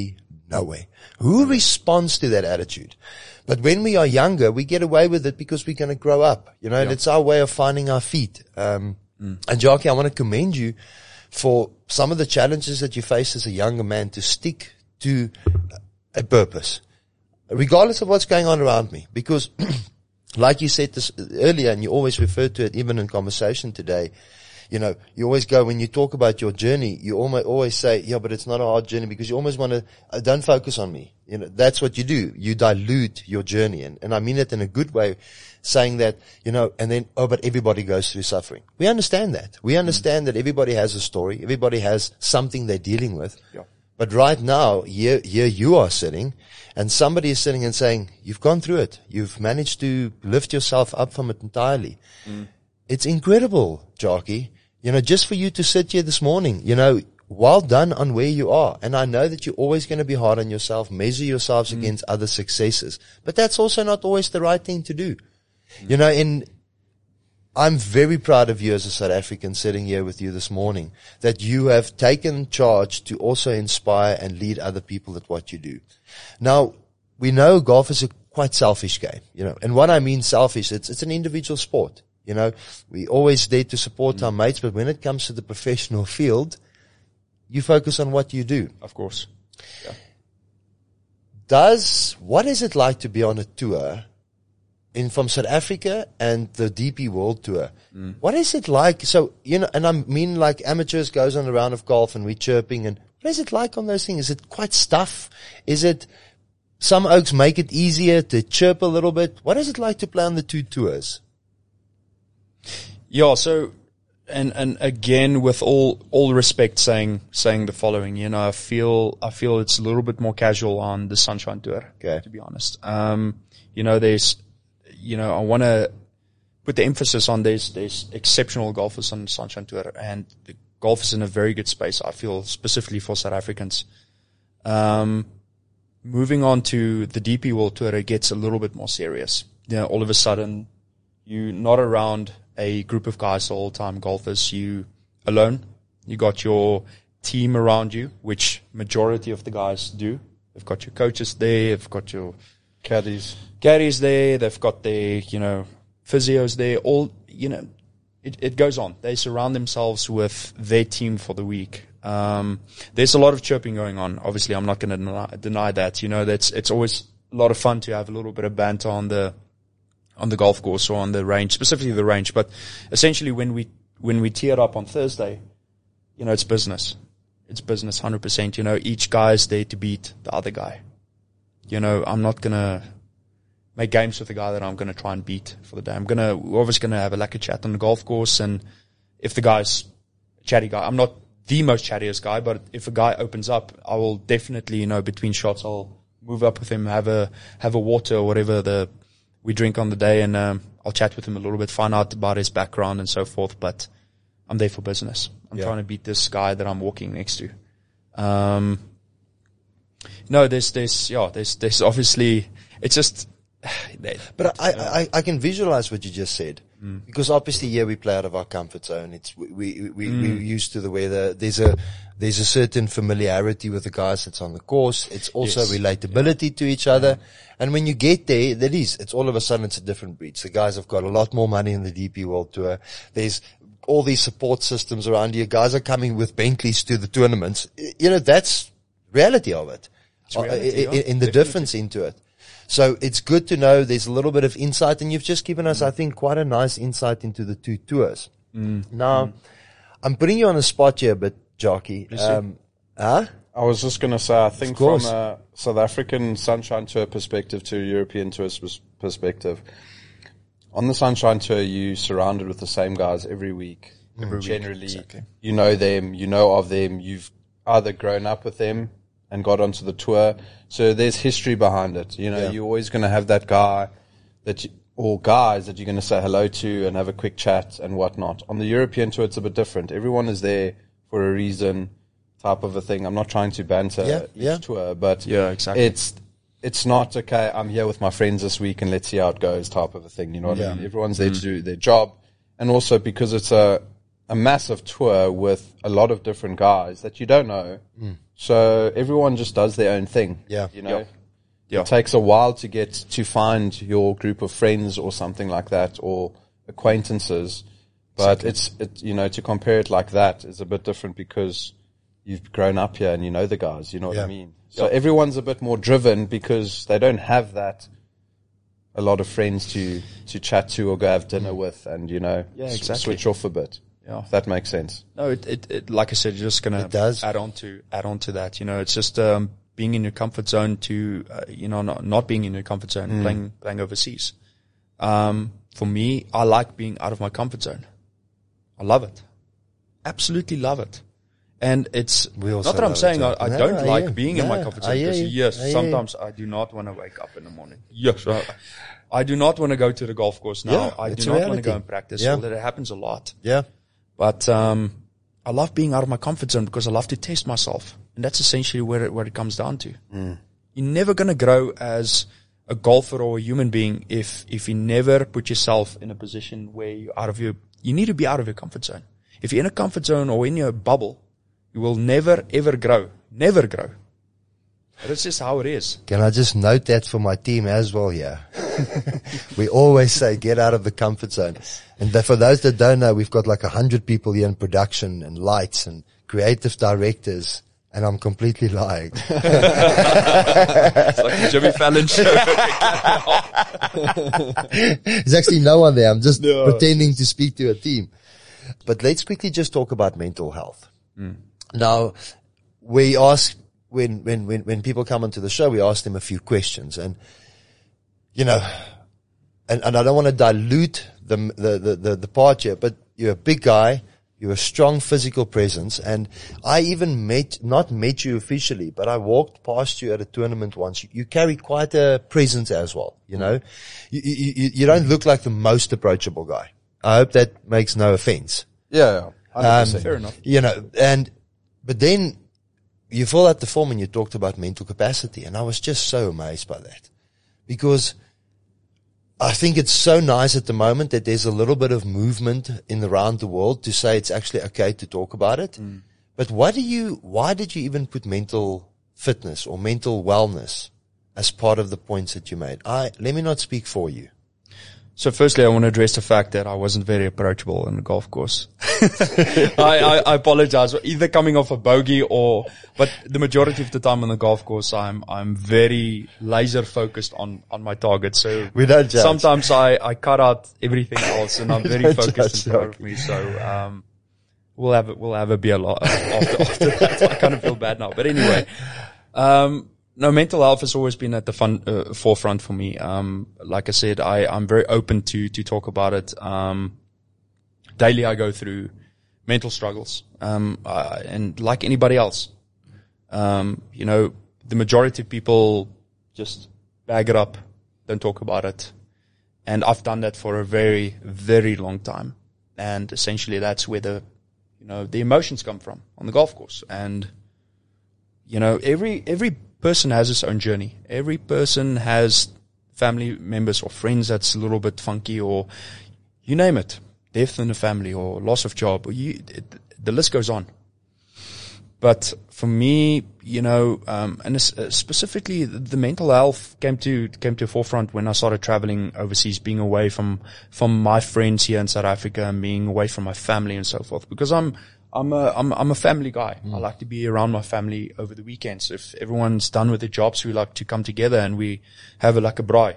Speaker 1: Nowhere. Who responds to that attitude? But when we are younger, we get away with it because we're going to grow up, you know, and it's our way of finding our feet. Um, mm. and Jackie, I want to commend you for some of the challenges that you face as a younger man to stick to a purpose, regardless of what's going on around me. Because like you said this earlier, and you always refer to it even in conversation today, you know, you always go, when you talk about your journey, you almost always say, yeah, but it's not a hard journey, because you almost want to, uh, don't focus on me. You know, that's what you do. You dilute your journey. And, and I mean it in a good way, saying that, you know, and then, oh, but everybody goes through suffering. We understand that. We understand mm. that everybody has a story. Everybody has something they're dealing with. Yeah. But right now, here, here you are sitting, and somebody is sitting and saying, you've gone through it. You've managed to lift yourself up from it entirely. Mm. It's incredible, Jackie. You know, just for you to sit here this morning, you know, well done on where you are. And I know that you're always going to be hard on yourself, measure yourselves mm. against other successes. But that's also not always the right thing to do. Mm. You know, and I'm very proud of you as a South African sitting here with you this morning, that you have taken charge to also inspire and lead other people at what you do. Now, we know golf is a quite selfish game, you know, and what I mean selfish, it's, it's an individual sport. You know, we always there to support mm. our mates, but when it comes to the professional field, you focus on what you do.
Speaker 2: Of course. Yeah.
Speaker 1: Does, what is it like to be on a tour in from South Africa and the D P World Tour? Mm. What is it like? So, you know, and I mean like amateurs goes on a round of golf and we're chirping, and what is it like on those things? Is it quite stuff? Is it, some oaks make it easier to chirp a little bit? What is it like to play on the two tours?
Speaker 2: Yeah, so, and, and again, with all, all respect, saying, saying the following, you know, I feel, I feel it's a little bit more casual on the Sunshine Tour,
Speaker 1: okay,
Speaker 2: to be honest. Um, you know, there's, you know, I want to put the emphasis on there's, there's exceptional golfers on the Sunshine Tour, and the golf is in a very good space, I feel, specifically for South Africans. Um, moving on to the D P World Tour, it gets a little bit more serious. You know, all of a sudden, you're not around a group of guys, all time golfers, you alone. You got your team around you, which majority of the guys do. They've got your coaches there, they've got your
Speaker 3: caddies,
Speaker 2: caddies there, they've got their, you know, physios there, all, you know, it, it goes on. They surround themselves with their team for the week. Um, there's a lot of chirping going on. Obviously, I'm not going to deny, deny that. You know, that's, it's always a lot of fun to have a little bit of banter on the, on the golf course or on the range, specifically the range. But essentially when we, when we tee it up on Thursday, you know, it's business. It's business one hundred percent. You know, each guy is there to beat the other guy. You know, I'm not going to make games with the guy that I'm going to try and beat for the day. I'm going to, we're obviously going to have a lekker chat on the golf course. And if the guy's a chatty guy, I'm not the most chattiest guy, but if a guy opens up, I will definitely, you know, between shots, I'll move up with him, have a, have a water or whatever the, we drink on the day, and um, I'll chat with him a little bit, find out about his background and so forth. But I'm there for business. I'm yeah. trying to beat this guy that I'm walking next to. Um, no, there's, there's, yeah, there's, there's obviously, it's just.
Speaker 1: But I, I, I can visualize what you just said, mm. because obviously, yeah, we play out of our comfort zone. It's we, we, we mm. we're used to the weather. There's a, there's a certain familiarity with the guys that's on the course. It's also yes. relatability yeah. to each other. Yeah. And when you get there, that is, it's all of a sudden it's a different breed. The guys have got a lot more money in the D P World Tour. There's all these support systems around you. Guys are coming with Bentleys to the tournaments. You know, that's reality of it. Reality, in, yeah. in the Definitely. difference into it. So it's good to know there's a little bit of insight, and you've just given us, mm. I think, quite a nice insight into the two tours. Mm. Now, mm. I'm putting you on the spot here, but Jackie, um, huh?
Speaker 3: I was just going to say, I think from a South African Sunshine Tour perspective to a European Tour perspective, on the Sunshine Tour, you surrounded with the same guys every week. Every Generally, week, exactly. You know them, you know of them, you've either grown up with them and got onto the tour. So there's history behind it. You know, yeah. you're always going to have that guy that you, or guys that you're going to say hello to and have a quick chat and whatnot. On the European Tour, it's a bit different. Everyone is there for a reason, type of a thing. I'm not trying to banter
Speaker 1: yeah,
Speaker 3: each
Speaker 1: yeah.
Speaker 3: tour, but
Speaker 2: yeah, exactly.
Speaker 3: it's it's not, okay, I'm here with my friends this week and let's see how it goes type of a thing. You know what yeah. I mean? Everyone's there mm. to do their job. And also because it's a, a massive tour with a lot of different guys that you don't know, mm. So everyone just does their own thing.
Speaker 1: Yeah.
Speaker 3: You know,
Speaker 2: Yeah. Yeah.
Speaker 3: it takes a while to get to find your group of friends or something like that, or acquaintances. But it's, it, you know, to compare it like that is a bit different because you've grown up here and you know the guys, you know what
Speaker 1: Yeah.
Speaker 3: I mean? So everyone's a bit more driven because they don't have that, a lot of friends to, to chat to or go have dinner with and, you know,
Speaker 2: Yeah,
Speaker 3: s-
Speaker 2: exactly.
Speaker 3: switch off a bit.
Speaker 2: Yeah.
Speaker 3: If that makes sense.
Speaker 2: No, it, it, it, like I said, you're just gonna
Speaker 1: It does.
Speaker 2: add on to, add on to that. You know, it's just, um, being in your comfort zone to, uh, you know, not, not being in your comfort zone,
Speaker 1: Mm.
Speaker 2: playing, playing overseas. Um, for me, I like being out of my comfort zone. I love it. Absolutely love it. And it's
Speaker 1: We also
Speaker 2: not that I'm
Speaker 1: love it,
Speaker 2: saying I,
Speaker 1: Jack.
Speaker 2: I
Speaker 1: No,
Speaker 2: don't
Speaker 1: I
Speaker 2: like
Speaker 1: hear.
Speaker 2: being in my
Speaker 1: No,
Speaker 2: comfort
Speaker 1: I
Speaker 2: zone
Speaker 1: hear
Speaker 2: because
Speaker 1: you.
Speaker 2: yes,
Speaker 1: I hear you.
Speaker 2: sometimes I do not want to wake up in the morning. Yes, I, I do not want to go to the golf course now.
Speaker 1: Yeah,
Speaker 2: I
Speaker 1: it's
Speaker 2: do not want to
Speaker 1: reality.
Speaker 2: go and practice.
Speaker 1: Yeah.
Speaker 2: Although that happens a lot.
Speaker 1: Yeah.
Speaker 2: But um, I love being out of my comfort zone because I love to test myself, and that's essentially where it, where it comes down to.
Speaker 1: Mm.
Speaker 2: You're never going to grow as a golfer or a human being if if you never put yourself in a position where you're out of your. You need to be out of your comfort zone. If you're in a comfort zone or in your bubble, you will never ever grow. Never grow. That's just how it is.
Speaker 1: Can I just note that for my team as well? Yeah. We always say get out of the comfort zone. And th- for those that don't know, we've got like a hundred people here in production and lights and creative directors. And I'm completely lying.
Speaker 2: It's like the Jimmy Fallon show.
Speaker 1: There's actually no one there. I'm just
Speaker 2: No.
Speaker 1: pretending to speak to a team. But let's quickly just talk about mental health. Now, we ask, when, when, when, when people come onto the show, we ask them a few questions. And, you know, and, and I don't want to dilute the, the, the, the, the part here, but you're a big guy. You're a strong physical presence. And I even met, not met you officially, but I walked past you at a tournament once. You, you carry quite a presence as well. You know, you, you, you, you don't look like the most approachable guy. I hope that makes no offense.
Speaker 3: Yeah, yeah. one hundred percent.
Speaker 1: Um,
Speaker 2: Fair enough.
Speaker 1: You know, and, but then you fill out the form and you talked about mental capacity. And I was just so amazed by that because I think it's so nice at the moment that there's a little bit of movement in around the world to say it's actually okay to talk about it. Mm. But what do you, why did you even put mental fitness or mental wellness as part of the points that you made? I, let me not speak for you.
Speaker 2: So firstly, I want to address the fact that I wasn't very approachable on the golf course. I, I, I apologize. Either coming off a bogey or, but the majority of the time on the golf course, I'm, I'm very laser focused on, on my target. So
Speaker 1: We don't judge.
Speaker 2: sometimes I, I cut out everything else and I'm very
Speaker 1: don't
Speaker 2: focused in
Speaker 1: judge,
Speaker 2: front of me. So, um, we'll have, a, we'll have a beer lot after, after that. I kind of feel bad now, but anyway, um, no, mental health has always been at the fun, uh, forefront for me. Um, like I said, I, I'm very open to, to talk about it. Um, daily I go through mental struggles. Um, uh, and like anybody else, um, you know, the majority of people just bag it up, don't talk about it. And I've done that for a very, very long time. And essentially that's where the, you know, the emotions come from on the golf course. And, you know, every, every, person has his own journey. Every person has family members or friends that's a little bit funky or you name it, death in the family or loss of job or you, it, the list goes on. But for me, you know, um, and specifically the mental health came to, came to the forefront when I started traveling overseas, being away from, from my friends here in South Africa and being away from my family and so forth, because I'm, I'm a, I'm, I'm a family guy. Mm. I like to be around my family over the weekends. If everyone's done with their jobs, we like to come together and we have a like a braai.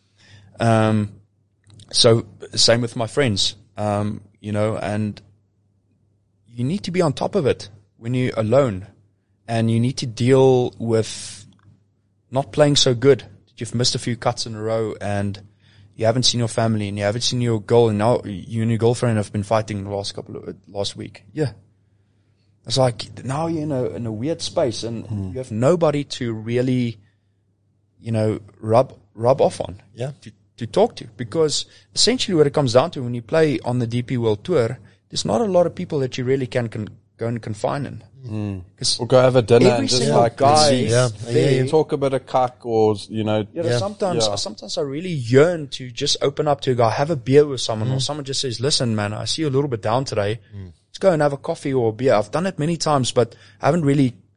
Speaker 2: Um, so same with my friends, um, you know, and you need to be on top of it when you're alone and you need to deal with not playing so good. You've missed a few cuts in a row and you haven't seen your family and you haven't seen your girl and now you and your girlfriend have been fighting the last couple of, last week. Yeah. It's like now you're in a, in a weird space and mm. you have nobody to really, you know, rub, rub off on.
Speaker 1: Yeah.
Speaker 2: To, to talk to because essentially what it comes down to when you play on the D P World Tour, there's not a lot of people that you really can con- go and confine in.
Speaker 3: Mm. Or go have a dinner
Speaker 2: every
Speaker 3: and just
Speaker 2: single
Speaker 3: like
Speaker 2: guy
Speaker 1: yeah.
Speaker 2: there,
Speaker 3: yeah. talk a bit of cuck or, you know.
Speaker 2: You know,
Speaker 1: yeah.
Speaker 2: sometimes,
Speaker 3: yeah.
Speaker 2: sometimes I really yearn to just open up to a guy, have a beer with someone mm. or someone just says, listen, man, I see you a little bit down today. Mm. Let's go and have a coffee or a beer. I've done it many times, but I haven't really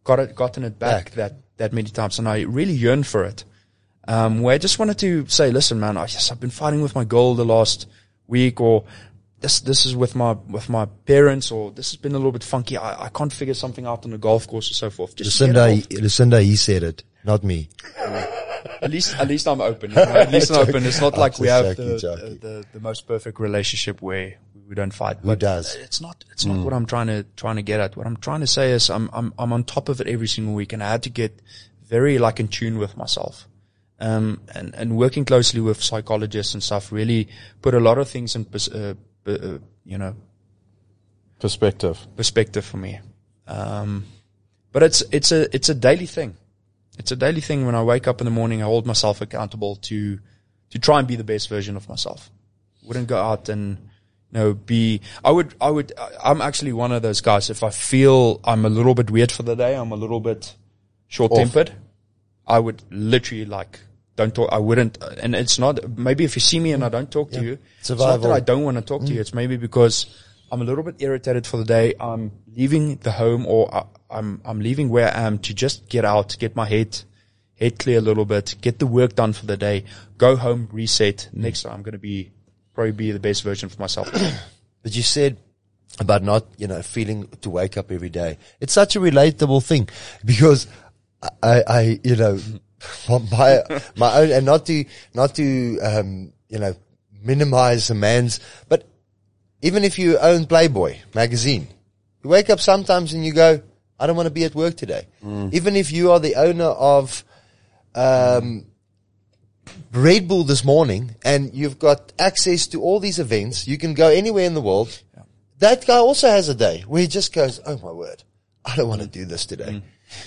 Speaker 2: got it, gotten it back,
Speaker 1: Back.
Speaker 2: that, that many times. And I really yearn for it. Um, where I just wanted to say, listen, man, I yes, I've been fighting with my goal the last week, or this, this is with my, with my parents, or this has been a little bit funky. I, I can't figure something out on the golf course or so forth. Just get
Speaker 1: Lucinda,
Speaker 2: it
Speaker 1: he, Lucinda, he said it, not me.
Speaker 2: off. At least, at least I'm open. You know? At least I'm open. It's not
Speaker 1: I'm
Speaker 2: like we
Speaker 1: just
Speaker 2: have
Speaker 1: joking,
Speaker 2: the,
Speaker 1: joking.
Speaker 2: the, the, the most perfect relationship where we don't fight.
Speaker 1: Who
Speaker 2: But
Speaker 1: does?
Speaker 2: It's not, it's not what I'm trying to, trying to get at. What I'm trying to say is I'm, I'm, I'm on top of it every single week, and I had to get very like in tune with myself. Um, and, and working closely with psychologists and stuff really put a lot of things in, pers- uh, uh, you know,
Speaker 3: Perspective.
Speaker 2: perspective for me. Um, but it's, it's a, it's a daily thing. It's a daily thing. When I wake up in the morning, I hold myself accountable to, to try and be the best version of myself. Wouldn't go out and, you know, be, I would, I would, I'm actually one of those guys. If I feel I'm a little bit weird for the day, I'm a little bit short tempered, I would literally like, don't talk, I wouldn't, and it's not, maybe if you see me and I don't talk to you, it's not that
Speaker 1: Survival.
Speaker 2: I don't want to talk to you. It's maybe because I'm a little bit irritated for the day. I'm leaving the home, or I, I'm, I'm leaving where I am to just get out, get my head, head clear a little bit, get the work done for the day, go home, reset. Next time I'm going to be, probably be the best version for myself.
Speaker 1: But you said about not, you know, feeling to wake up every day. It's such a relatable thing, because I, I, you know, my, my own, and not to, not to, um, you know, minimize a man's, but even if you own Playboy magazine, you wake up sometimes and you go, I don't want to be at work today. Mm. Even if you are the owner of, um, Red Bull this morning, and you've got access to all these events, you can go anywhere in the world. Yeah. That guy also has a day where he just goes, oh my word, I don't want to do this today. Mm.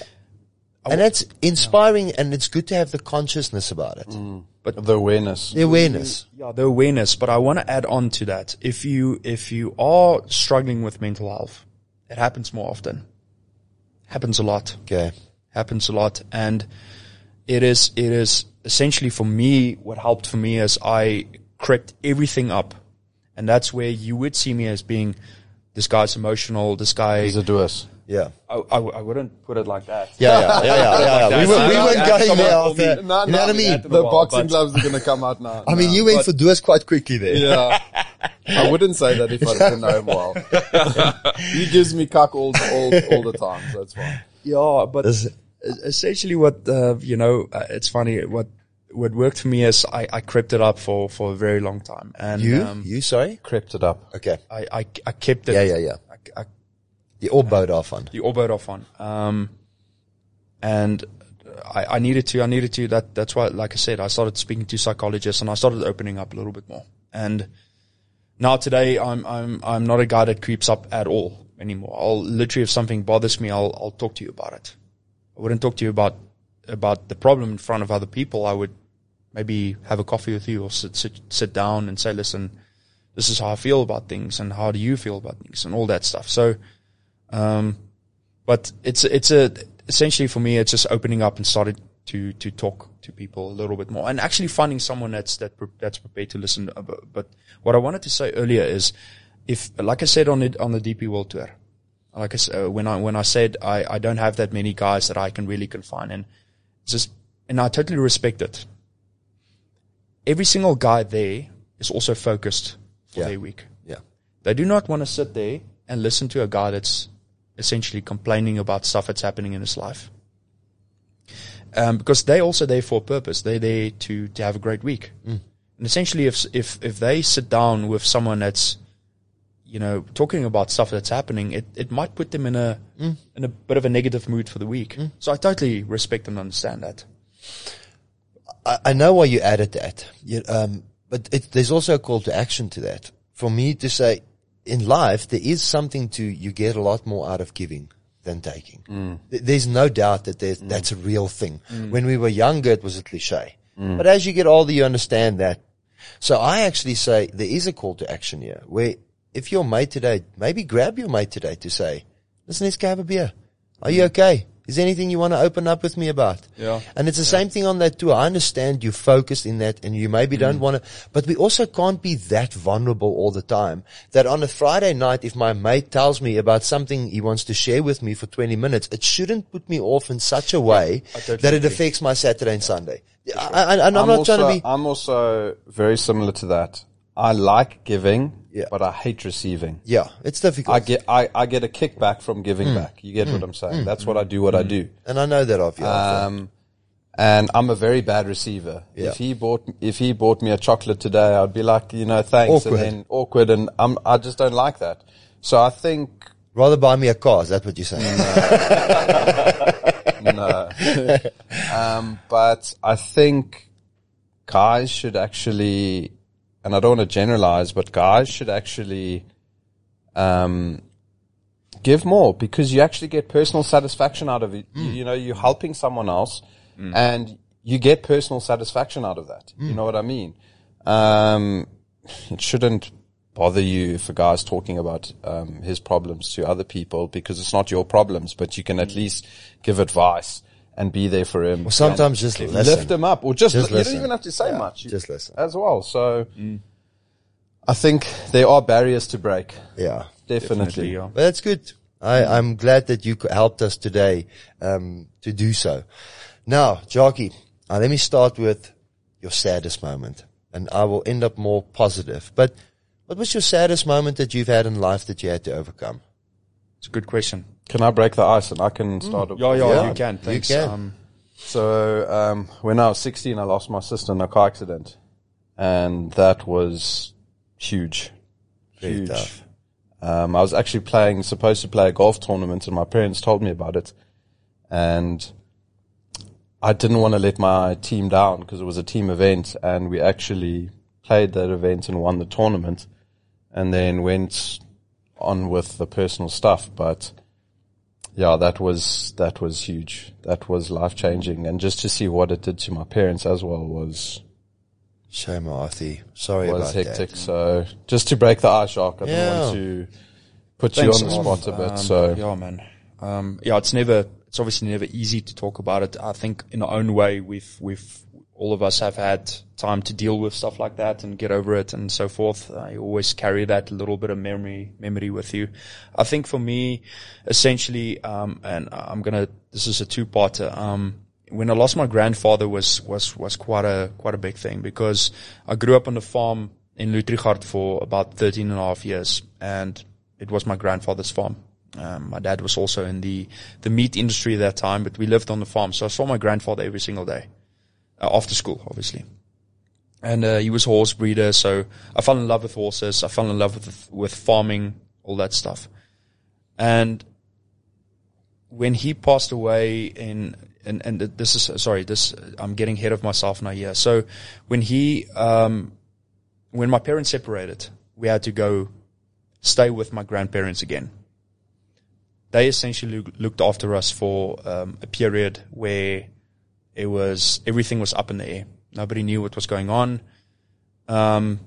Speaker 1: And that's inspiring, and it's good to have the consciousness about it.
Speaker 3: Mm. But the awareness.
Speaker 1: The awareness.
Speaker 2: Yeah, the awareness. But I want to add on to that. If you, if you are struggling with mental health, it happens more often. Happens a lot.
Speaker 1: Okay.
Speaker 2: Happens a lot. And it is, it is essentially for me, what helped for me is I crept everything up. And that's where you would see me as being, this guy's emotional, this guy.
Speaker 3: He's a doers.
Speaker 1: Yeah.
Speaker 2: I, I, I wouldn't put it like that.
Speaker 1: Yeah, yeah, yeah, yeah. yeah, yeah. We, were, we
Speaker 2: No,
Speaker 1: weren't
Speaker 2: no,
Speaker 1: going
Speaker 2: someone
Speaker 1: there
Speaker 2: told me-
Speaker 1: after.
Speaker 3: No,
Speaker 1: You
Speaker 3: no,
Speaker 1: know what I mean?
Speaker 3: The
Speaker 2: Well,
Speaker 3: boxing
Speaker 2: but-
Speaker 3: gloves are going to come out now.
Speaker 1: I mean,
Speaker 3: No,
Speaker 1: you went
Speaker 3: but-
Speaker 1: for doers quite quickly there.
Speaker 3: Yeah. I wouldn't say that if I didn't know him well. He gives me cuck all, all, all the time, so it's fine.
Speaker 2: Yeah, but
Speaker 1: This-
Speaker 2: essentially what, uh, you know, uh, it's funny, what, what worked for me is I, I crept it up for, for a very long time. And,
Speaker 1: You?
Speaker 2: um,
Speaker 1: you, sorry?
Speaker 3: Crept it up.
Speaker 1: Okay.
Speaker 2: I, I, I kept it.
Speaker 1: Yeah, yeah, yeah.
Speaker 2: I, I,
Speaker 1: The all bowed off on.
Speaker 2: the all bowed off on. Um, and I, I needed to, I needed to, that, that's why, like I said, I started speaking to psychologists and I started opening up a little bit more. And now today I'm, I'm, I'm not a guy that creeps up at all anymore. I'll literally, if something bothers me, I'll, I'll talk to you about it. I wouldn't talk to you about, about the problem in front of other people. I would maybe have a coffee with you or sit, sit, sit down and say, listen, this is how I feel about things and how do you feel about things and all that stuff. So, um, but it's, it's a, essentially for me, it's just opening up and started to, to talk to people a little bit more and actually finding someone that's, that, that's prepared to listen. But what I wanted to say earlier is if, like I said on the, on the D P World Tour, like I said, when I, when I said I, I don't have that many guys that I can really confine in, it's just, and I totally respect it. Every single guy there is also focused for
Speaker 1: Yeah.
Speaker 2: their week.
Speaker 1: Yeah.
Speaker 2: They do not want to sit there and listen to a guy that's essentially complaining about stuff that's happening in his life. Um, because they're also there for a purpose. They're there to, to have a great week. Mm. And essentially if, if, if they sit down with someone that's, you know, talking about stuff that's happening, it, it might put them in a, mm. in a bit of a negative mood for the week. Mm. So I totally respect and understand that.
Speaker 1: I, I know why you added that. You, um, but it, there's also a call to action to that. For me to say, in life, there is something to, you get a lot more out of giving than taking. Mm. Th- there's no doubt that there's, mm. that's a real thing. Mm. When we were younger, it was a cliche. Mm. But as you get older, you understand that. So I actually say there is a call to action here where if your mate today, maybe grab your mate today to say, listen, let's go have a beer. Are you okay? Is there anything you want to open up with me about?
Speaker 2: Yeah.
Speaker 1: And it's the same thing on that tour. I understand you're focused in that and you maybe don't want to, but we also can't be that vulnerable all the time that on a Friday night, if my mate tells me about something he wants to share with me for twenty minutes, it shouldn't put me off in such a way
Speaker 2: totally
Speaker 1: that it
Speaker 2: agree.
Speaker 1: affects my Saturday and Sunday. I, I, and I'm,
Speaker 3: I'm
Speaker 1: not
Speaker 3: also,
Speaker 1: trying to be,
Speaker 3: I'm also very similar to that. I like giving,
Speaker 1: Yeah.
Speaker 3: but I hate receiving.
Speaker 1: yeah, it's difficult.
Speaker 3: I get, I, I get a kickback from giving back. You get what I'm saying? That's what I do, what I do.
Speaker 1: and I know that of you.
Speaker 3: Um, and I'm a very bad receiver.
Speaker 1: Yeah.
Speaker 3: If he bought, if he bought me a chocolate today, I'd be like, you know, thanks.
Speaker 1: Awkward.
Speaker 3: And then awkward. And I'm, I just don't like that. So I think,
Speaker 1: Rather buy me a car, is that what you're saying?
Speaker 3: no. um, but I think guys should actually, and I don't want to generalize, but guys should actually, um, give more because you actually get personal satisfaction out of it.
Speaker 1: Mm.
Speaker 3: You, you know, you're helping someone else mm. and you get personal satisfaction out of that. Mm. You know what I mean? Um, it shouldn't bother you if a guy's talking about um, his problems to other people because it's not your problems, but you can at least give advice and be there for him.
Speaker 1: Well, sometimes just
Speaker 3: lift
Speaker 1: listen.
Speaker 3: him up, or just,
Speaker 1: Just
Speaker 3: you
Speaker 1: listen.
Speaker 3: don't even have to say
Speaker 1: Yeah,
Speaker 3: much. You,
Speaker 1: just listen.
Speaker 3: as well. So I think there are barriers to break.
Speaker 1: Yeah.
Speaker 3: Definitely.
Speaker 2: Definitely, yeah.
Speaker 1: But that's good. I, I'm glad that you c- helped us today um, to do so. Now, Jackie, uh, let me start with your saddest moment, and I will end up more positive. But what was your saddest moment that you've had in life that you had to overcome?
Speaker 2: It's a good question.
Speaker 3: Can I break the ice and I can start?
Speaker 2: Yeah, yeah,
Speaker 1: Yeah.
Speaker 2: you can. Thanks.
Speaker 1: You can.
Speaker 2: Um,
Speaker 3: So um, when I was sixteen, I lost my sister in a car accident, and that was huge,
Speaker 1: Very
Speaker 3: huge.
Speaker 1: tough.
Speaker 3: Um, I was actually playing, supposed to play a golf tournament, and my parents told me about it, and I didn't want to let my team down because it was a team event, and we actually played that event and won the tournament, and then went on with the personal stuff, but. Yeah, that was, that was huge. That was life changing. And just to see what it did to my parents as well was,
Speaker 1: Shame, Arthie. Sorry
Speaker 3: was
Speaker 1: about
Speaker 3: hectic.
Speaker 1: that.
Speaker 3: So just to break the ice, Shark, I
Speaker 1: Yeah.
Speaker 3: didn't want to put
Speaker 2: Thanks
Speaker 3: you on the
Speaker 2: a lot.
Speaker 3: spot a bit.
Speaker 2: Um,
Speaker 3: So
Speaker 2: yeah, man. Um, yeah, it's never, it's obviously never easy to talk about it. I think in our own way, we've, we've, all of us have had time to deal with stuff like that and get over it and so forth. I always carry that little bit of memory, memory with you. I think for me, essentially, um, and I'm gonna, this is a two-parter. Um, when I lost my grandfather was, was, was quite a, quite a big thing because I grew up on a farm in Lutrigard for about thirteen and a half years, and it was my grandfather's farm. Um, my dad was also in the, the meat industry at that time, but we lived on the farm. So I saw my grandfather every single day. Uh, after school, obviously. And, uh, he was a horse breeder, so I fell in love with horses. I fell in love with, with farming, all that stuff. And when he passed away in, and, and this is, sorry, this, I'm getting ahead of myself now here. So when he, um, when my parents separated, we had to go stay with my grandparents again. They essentially looked after us for, um, a period where it was, everything was up in the air. Nobody knew what was going on. Um,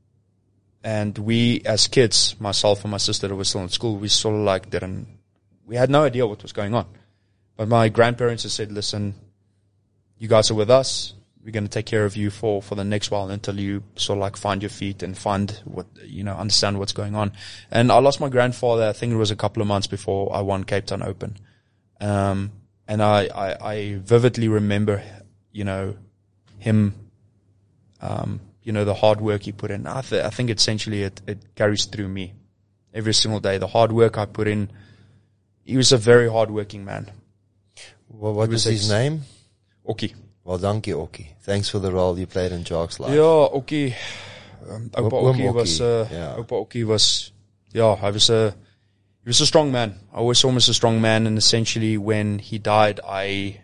Speaker 2: and we, as kids, myself and my sister that was still in school, we sort of like didn't, we had no idea what was going on. But my grandparents had said, listen, you guys are with us. We're going to take care of you for, for the next while until you sort of like find your feet and find what, you know, understand what's going on. And I lost my grandfather, I think it was a couple of months before I won Cape Town Open. Um, And I, I, I vividly remember, you know, him, um, you know, the hard work he put in. I, th- I think essentially it, it carries through me every single day. The hard work I put in. He was a very hardworking man.
Speaker 1: Well, what was,
Speaker 2: was
Speaker 1: his
Speaker 2: ex-
Speaker 1: name?
Speaker 2: Oki.
Speaker 1: Well, dankie, Oki. Thanks for the role you played in Jock's life.
Speaker 2: Yeah, Oki. Um, Opa
Speaker 1: Oom
Speaker 2: Oki was, uh,
Speaker 1: yeah.
Speaker 2: Opa Oki was, yeah, I was a, he was a strong man. I always saw him as a strong man, and essentially when he died, I,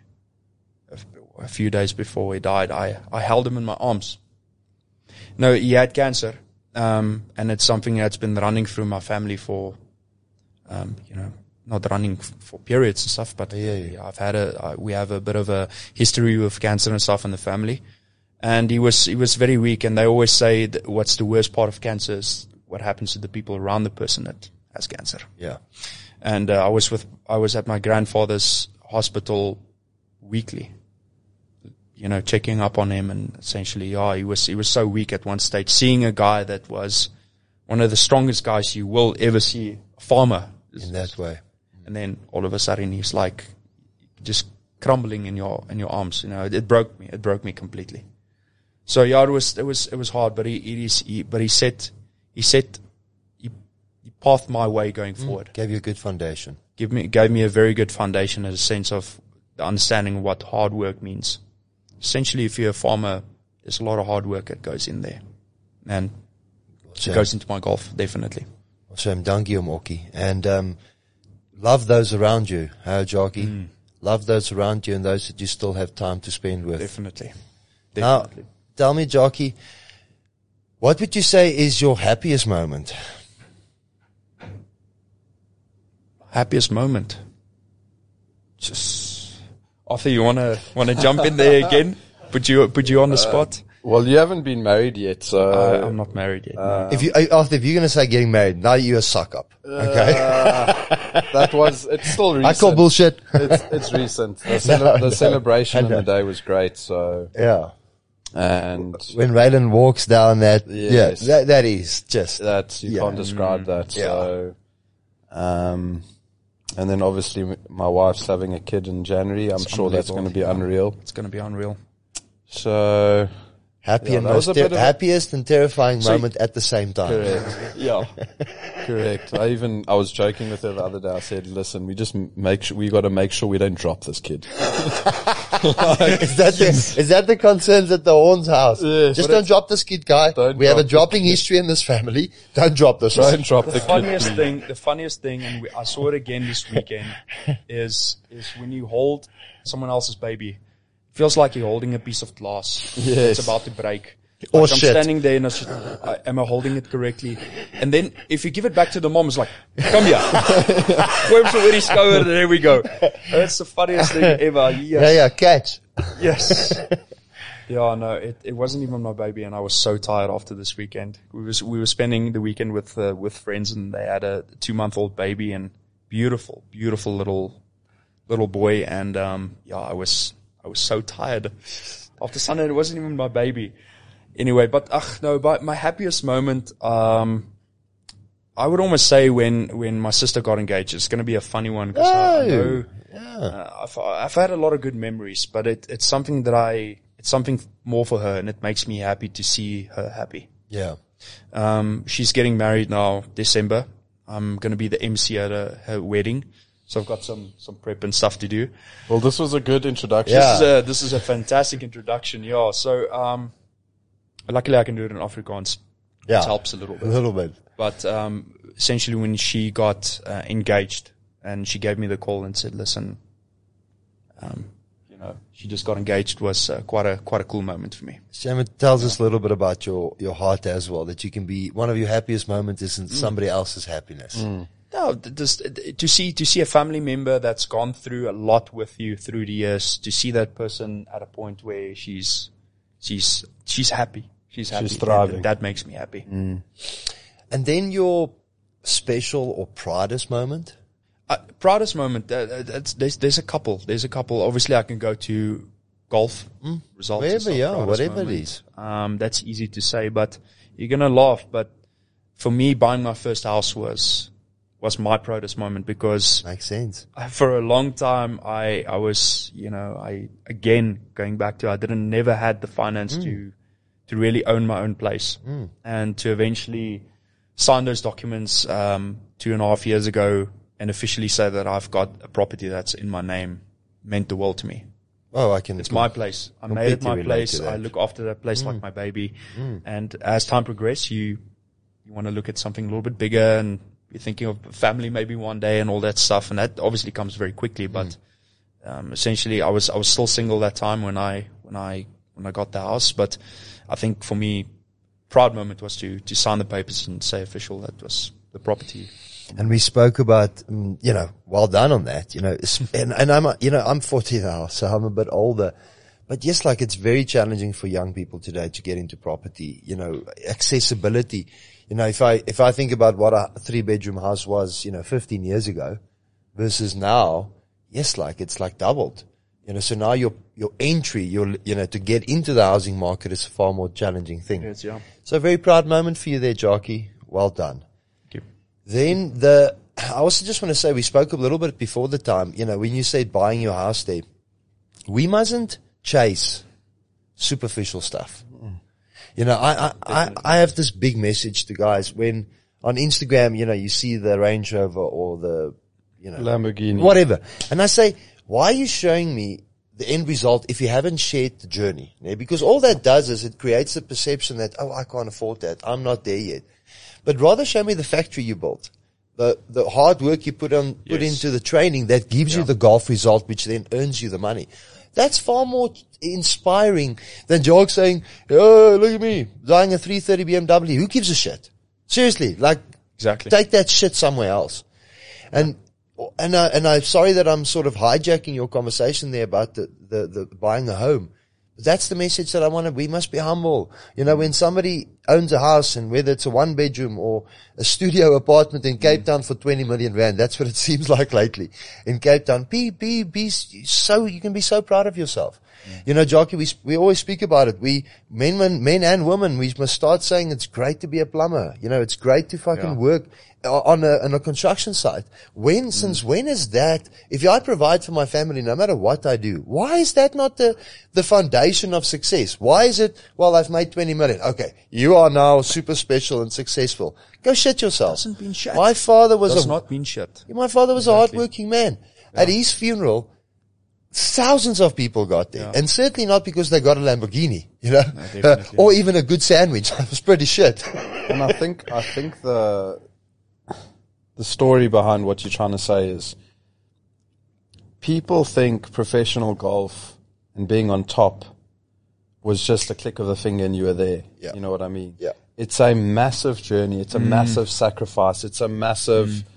Speaker 2: a few days before he died, I, I held him in my arms. No, he had cancer, um, and it's something that's been running through my family for, um, you know, not running f- for periods and stuff, but
Speaker 1: Yeah, yeah.
Speaker 2: I've had a, uh, we have a bit of a history with cancer and stuff in the family. And he was, he was very weak, and they always say that what's the worst part of cancer is what happens to the people around the person that has cancer.
Speaker 1: Yeah.
Speaker 2: And, uh, I was with, I was at my grandfather's hospital weekly, you know, checking up on him, and essentially, yeah, he was, he was so weak at one stage. Seeing a guy that was one of the strongest guys you will ever see, a farmer.
Speaker 1: In that way.
Speaker 2: And then all of a sudden he's like just crumbling in your, in your arms, you know, it, it broke me, it broke me completely. So yeah, it was, it was, it was hard, but he, it is, he, but he set, he set, he, he pathed my way going forward.
Speaker 1: Gave you a good foundation.
Speaker 2: Give me, gave me a very good foundation, as a sense of the understanding of what hard work means. Essentially, if you're a farmer, there's a lot of hard work that goes in there, and it goes into my golf, definitely.
Speaker 1: So, dankie om Okkie. And, um, love those around you, huh, Jackie? Mm. Love those around you and those that you still have time to spend with.
Speaker 2: Definitely.
Speaker 1: Definitely. Now, tell me, Jackie, what would you say is your happiest moment?
Speaker 2: Happiest moment? Just, Arthur, you wanna, wanna jump in there again? Put you, put you on the spot?
Speaker 3: Uh, well, you haven't been married yet, so.
Speaker 2: Uh, I'm not married yet.
Speaker 3: Uh,
Speaker 2: no.
Speaker 1: If you, Arthur, if you're gonna say getting married, now you're a suck up. Okay?
Speaker 3: Uh, that was, it's still recent.
Speaker 1: I call bullshit.
Speaker 3: It's, it's recent. The, cele-
Speaker 1: No,
Speaker 3: the
Speaker 1: no.
Speaker 3: celebration on the day was great, so.
Speaker 1: Yeah.
Speaker 3: And.
Speaker 1: When Raylan walks down that,
Speaker 3: Yes.
Speaker 1: yeah, that, that is just,
Speaker 3: That's, you
Speaker 1: Yeah.
Speaker 3: can't describe that,
Speaker 1: Yeah.
Speaker 3: so. Um, and then obviously my wife's having a kid in January. I'm
Speaker 2: It's
Speaker 3: sure that's going to be unreal.
Speaker 2: It's going to be unreal.
Speaker 3: So.
Speaker 1: happy
Speaker 3: Yeah,
Speaker 1: and
Speaker 3: that was
Speaker 1: most
Speaker 3: a
Speaker 1: ter-
Speaker 3: bit of a-
Speaker 1: happiest and terrifying
Speaker 3: So-
Speaker 1: moment at the same time.
Speaker 3: Correct. Yeah. Correct. I even, I was joking with her the other day. I said, listen, we just m- make sure, we got to make sure we don't drop this kid.
Speaker 1: Is that the, is that the concerns at the Horns house?
Speaker 3: Yes,
Speaker 1: Just
Speaker 3: but
Speaker 1: don't
Speaker 3: it's-
Speaker 1: drop this kid, guy.
Speaker 3: Don't
Speaker 1: We have a
Speaker 3: drop
Speaker 1: dropping history in this family. Don't drop this.
Speaker 3: Don't drop the
Speaker 2: The
Speaker 3: kid.
Speaker 2: funniest thing, the funniest thing, and we, I saw it again this weekend, is is when you hold someone else's baby. It feels like you're holding a piece of glass.
Speaker 3: Yes.
Speaker 2: It's about to break.
Speaker 1: Or
Speaker 2: Like I'm
Speaker 1: shit.
Speaker 2: standing there and I just, I, am I holding it correctly? And then if you give it back to the mom, it's like, come here. Gooi hom so oor die skouer, and there we go. That's the funniest thing ever. Yes.
Speaker 1: Yeah, yeah, catch.
Speaker 2: Yes. Yeah, no, it, it wasn't even my baby, and I was so tired after this weekend. We was we were spending the weekend with uh, with friends, and they had a two month old baby, and beautiful, beautiful little little boy, and um, yeah, I was I was so tired after Sunday. It wasn't even my baby, anyway. But ach no, but my happiest moment, um, I would almost say when when my sister got engaged. It's going to be a funny one because I, I know.
Speaker 1: Yeah.
Speaker 2: Uh, I've, I've had a lot of good memories, but it, it's something that I, it's something more for her, and it makes me happy to see her happy.
Speaker 1: Yeah.
Speaker 2: Um, she's getting married now, December. I'm going to be the M C at her, her wedding. So I've got some, some prep and stuff to do.
Speaker 3: Well, this was a good introduction.
Speaker 1: Yeah.
Speaker 2: This is a, this is a fantastic introduction. Yeah. So, um, luckily I can do it in Afrikaans.
Speaker 1: Yeah.
Speaker 2: It helps a little
Speaker 1: A
Speaker 2: bit.
Speaker 1: little bit.
Speaker 2: But, um, essentially when she got, uh, engaged, and she gave me the call and said, listen, um, you know, she just got engaged, was uh, quite a, quite a cool moment for me.
Speaker 1: Sam, it tells us a little bit about your, your heart as well, that you can be, one of your happiest moments is in somebody else's happiness.
Speaker 2: No, th- just uh, to see, to see a family member that's gone through a lot with you through the years, to see that person at a point where she's, she's, she's happy. She's happy.
Speaker 3: She's thriving.
Speaker 2: That, that makes me happy.
Speaker 1: And then your special or proudest moment?
Speaker 2: Uh, proudest moment, uh, uh, that's, there's, there's a couple. There's a couple. Obviously, I can go to golf results. and
Speaker 1: Wherever,
Speaker 2: stuff,
Speaker 1: yeah,
Speaker 2: proudest
Speaker 1: whatever it
Speaker 2: moment.
Speaker 1: is.
Speaker 2: Um, that's easy to say, but you're gonna laugh. But for me, buying my first house was was my proudest moment because
Speaker 1: Makes sense.
Speaker 2: I- for a long time, I I was, you know, I again going back to I didn't never had the finance to to really own my own place, and to eventually sign those documents um, two and a half years ago and officially say that I've got a property that's in my name meant the world to me.
Speaker 1: Oh, I can.
Speaker 2: It's my place. I made it
Speaker 1: completely
Speaker 2: my
Speaker 1: relate
Speaker 2: place.
Speaker 1: to that.
Speaker 2: I look after that place like my baby. And as time progresses, you you want to look at something a little bit bigger, and you're thinking of family maybe one day and all that stuff. And that obviously comes very quickly. But um, essentially, I was I was still single that time when I when I when I got the house. But I think for me, proud moment was to to sign the papers and say official that was the property.
Speaker 1: And we spoke about, um, you know, well done on that, you know, it's- and, and I'm, a- you know, I'm forty now, so I'm a bit older, but yes, like it's very challenging for young people today to get into property, you know, accessibility. You know, if I, if I think about what a three bedroom house was, you know, fifteen years ago versus now, yes, like it's like doubled. You know, so now your, your entry, your, you know, to get into the housing market is a far more challenging thing.
Speaker 2: Yes, yeah.
Speaker 1: So a very proud moment for you there, Jackie. Well done.
Speaker 2: Thank you.
Speaker 1: Then the, I also just want to say, we spoke a little bit before the time, you know, when you said buying your house there, we mustn't chase superficial stuff. Mm. You know, I, I, I, I have this big message to guys when on Instagram, you know, you see the Range Rover or the, you know,
Speaker 3: Lamborghini,
Speaker 1: whatever. And I say, why are you showing me the end result if you haven't shared the journey? Yeah, because all that does is it creates a perception that, oh, I can't afford that. I'm not there yet. But rather show me the factory you built, the, the hard work you put on, put
Speaker 2: Yes.
Speaker 1: into the training that gives
Speaker 2: Yeah.
Speaker 1: you the golf result, which then earns you the money. That's far more inspiring than Jorg saying, oh, look at me, buying a three thirty B M W. Who gives a shit? Seriously, like,
Speaker 2: Exactly.
Speaker 1: take that shit somewhere else. And, and I, and I'm sorry that I'm sort of hijacking your conversation there about the, the, the buying a home. But that's the message that I want to, we must be humble. You know, when somebody owns a house and whether it's a one bedroom or a studio apartment in Cape Town for twenty million rand, that's what it seems like lately in Cape Town. Be, be, be so, you can be so proud of yourself. You know, Jackie, we, we always speak about it. We, men, men, men and women, we must start saying it's great to be a plumber. You know, it's great to fucking
Speaker 2: Yeah.
Speaker 1: work on a, on a construction site. When, since when is that, if I provide for my family no matter what I do, why is that not the, the foundation of success? Why is it, well, I've made twenty million. Okay. You are now super special and successful. Go shit yourself.
Speaker 2: Doesn't mean shit.
Speaker 1: My father was
Speaker 2: Does
Speaker 1: a,
Speaker 2: not mean shit.
Speaker 1: my father was
Speaker 2: Exactly.
Speaker 1: a hardworking man. At his funeral, thousands of people got there.
Speaker 2: Yeah.
Speaker 1: And certainly not because they got a Lamborghini, you know,
Speaker 2: definitely.
Speaker 1: or even a good sandwich. It was pretty shit.
Speaker 3: And I think I think the the story behind what you're trying to say is people think professional golf and being on top was just a click of the finger and you were there.
Speaker 1: Yeah.
Speaker 3: You know what I mean?
Speaker 1: Yeah.
Speaker 3: It's a massive journey. It's a massive sacrifice. It's a massive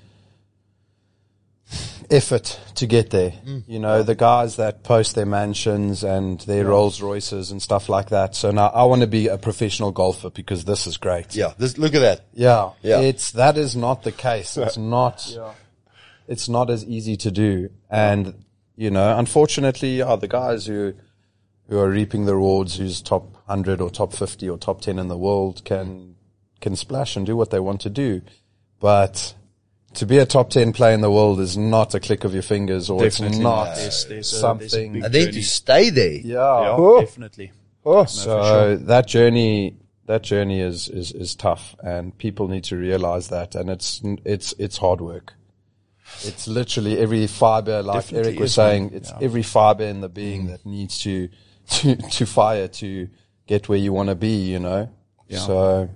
Speaker 3: effort to get there. You know, the guys that post their mansions and their Rolls Royces and stuff like that. So now I want to be a professional golfer because this is great.
Speaker 1: Yeah. This, look at that.
Speaker 3: Yeah,
Speaker 1: Yeah.
Speaker 3: It's that is not the case. It's not. It's not as easy to do, and you know, unfortunately, are the guys who who are reaping the rewards, who's top one hundred or top fifty or top ten in the world, can can splash and do what they want to do, but to be a top ten player in the world is not a click of your fingers, or
Speaker 2: Definitely
Speaker 3: it's not
Speaker 2: not. There's- there's a-
Speaker 3: something.
Speaker 2: there's a big
Speaker 1: And then
Speaker 2: journey.
Speaker 1: to stay there.
Speaker 3: yeah.
Speaker 2: Yeah,
Speaker 1: Oh.
Speaker 2: definitely.
Speaker 1: Oh,
Speaker 3: So that journey, that journey is, is, is tough, and people need to realize that. And it's, it's, it's hard work. It's literally every fiber, like
Speaker 2: Definitely
Speaker 3: Eric was
Speaker 2: is,
Speaker 3: saying,
Speaker 2: man.
Speaker 3: it's
Speaker 2: Yeah.
Speaker 3: every fiber in the being that needs to, to, to fire to get where you want to be, you know?
Speaker 2: Yeah.
Speaker 3: So,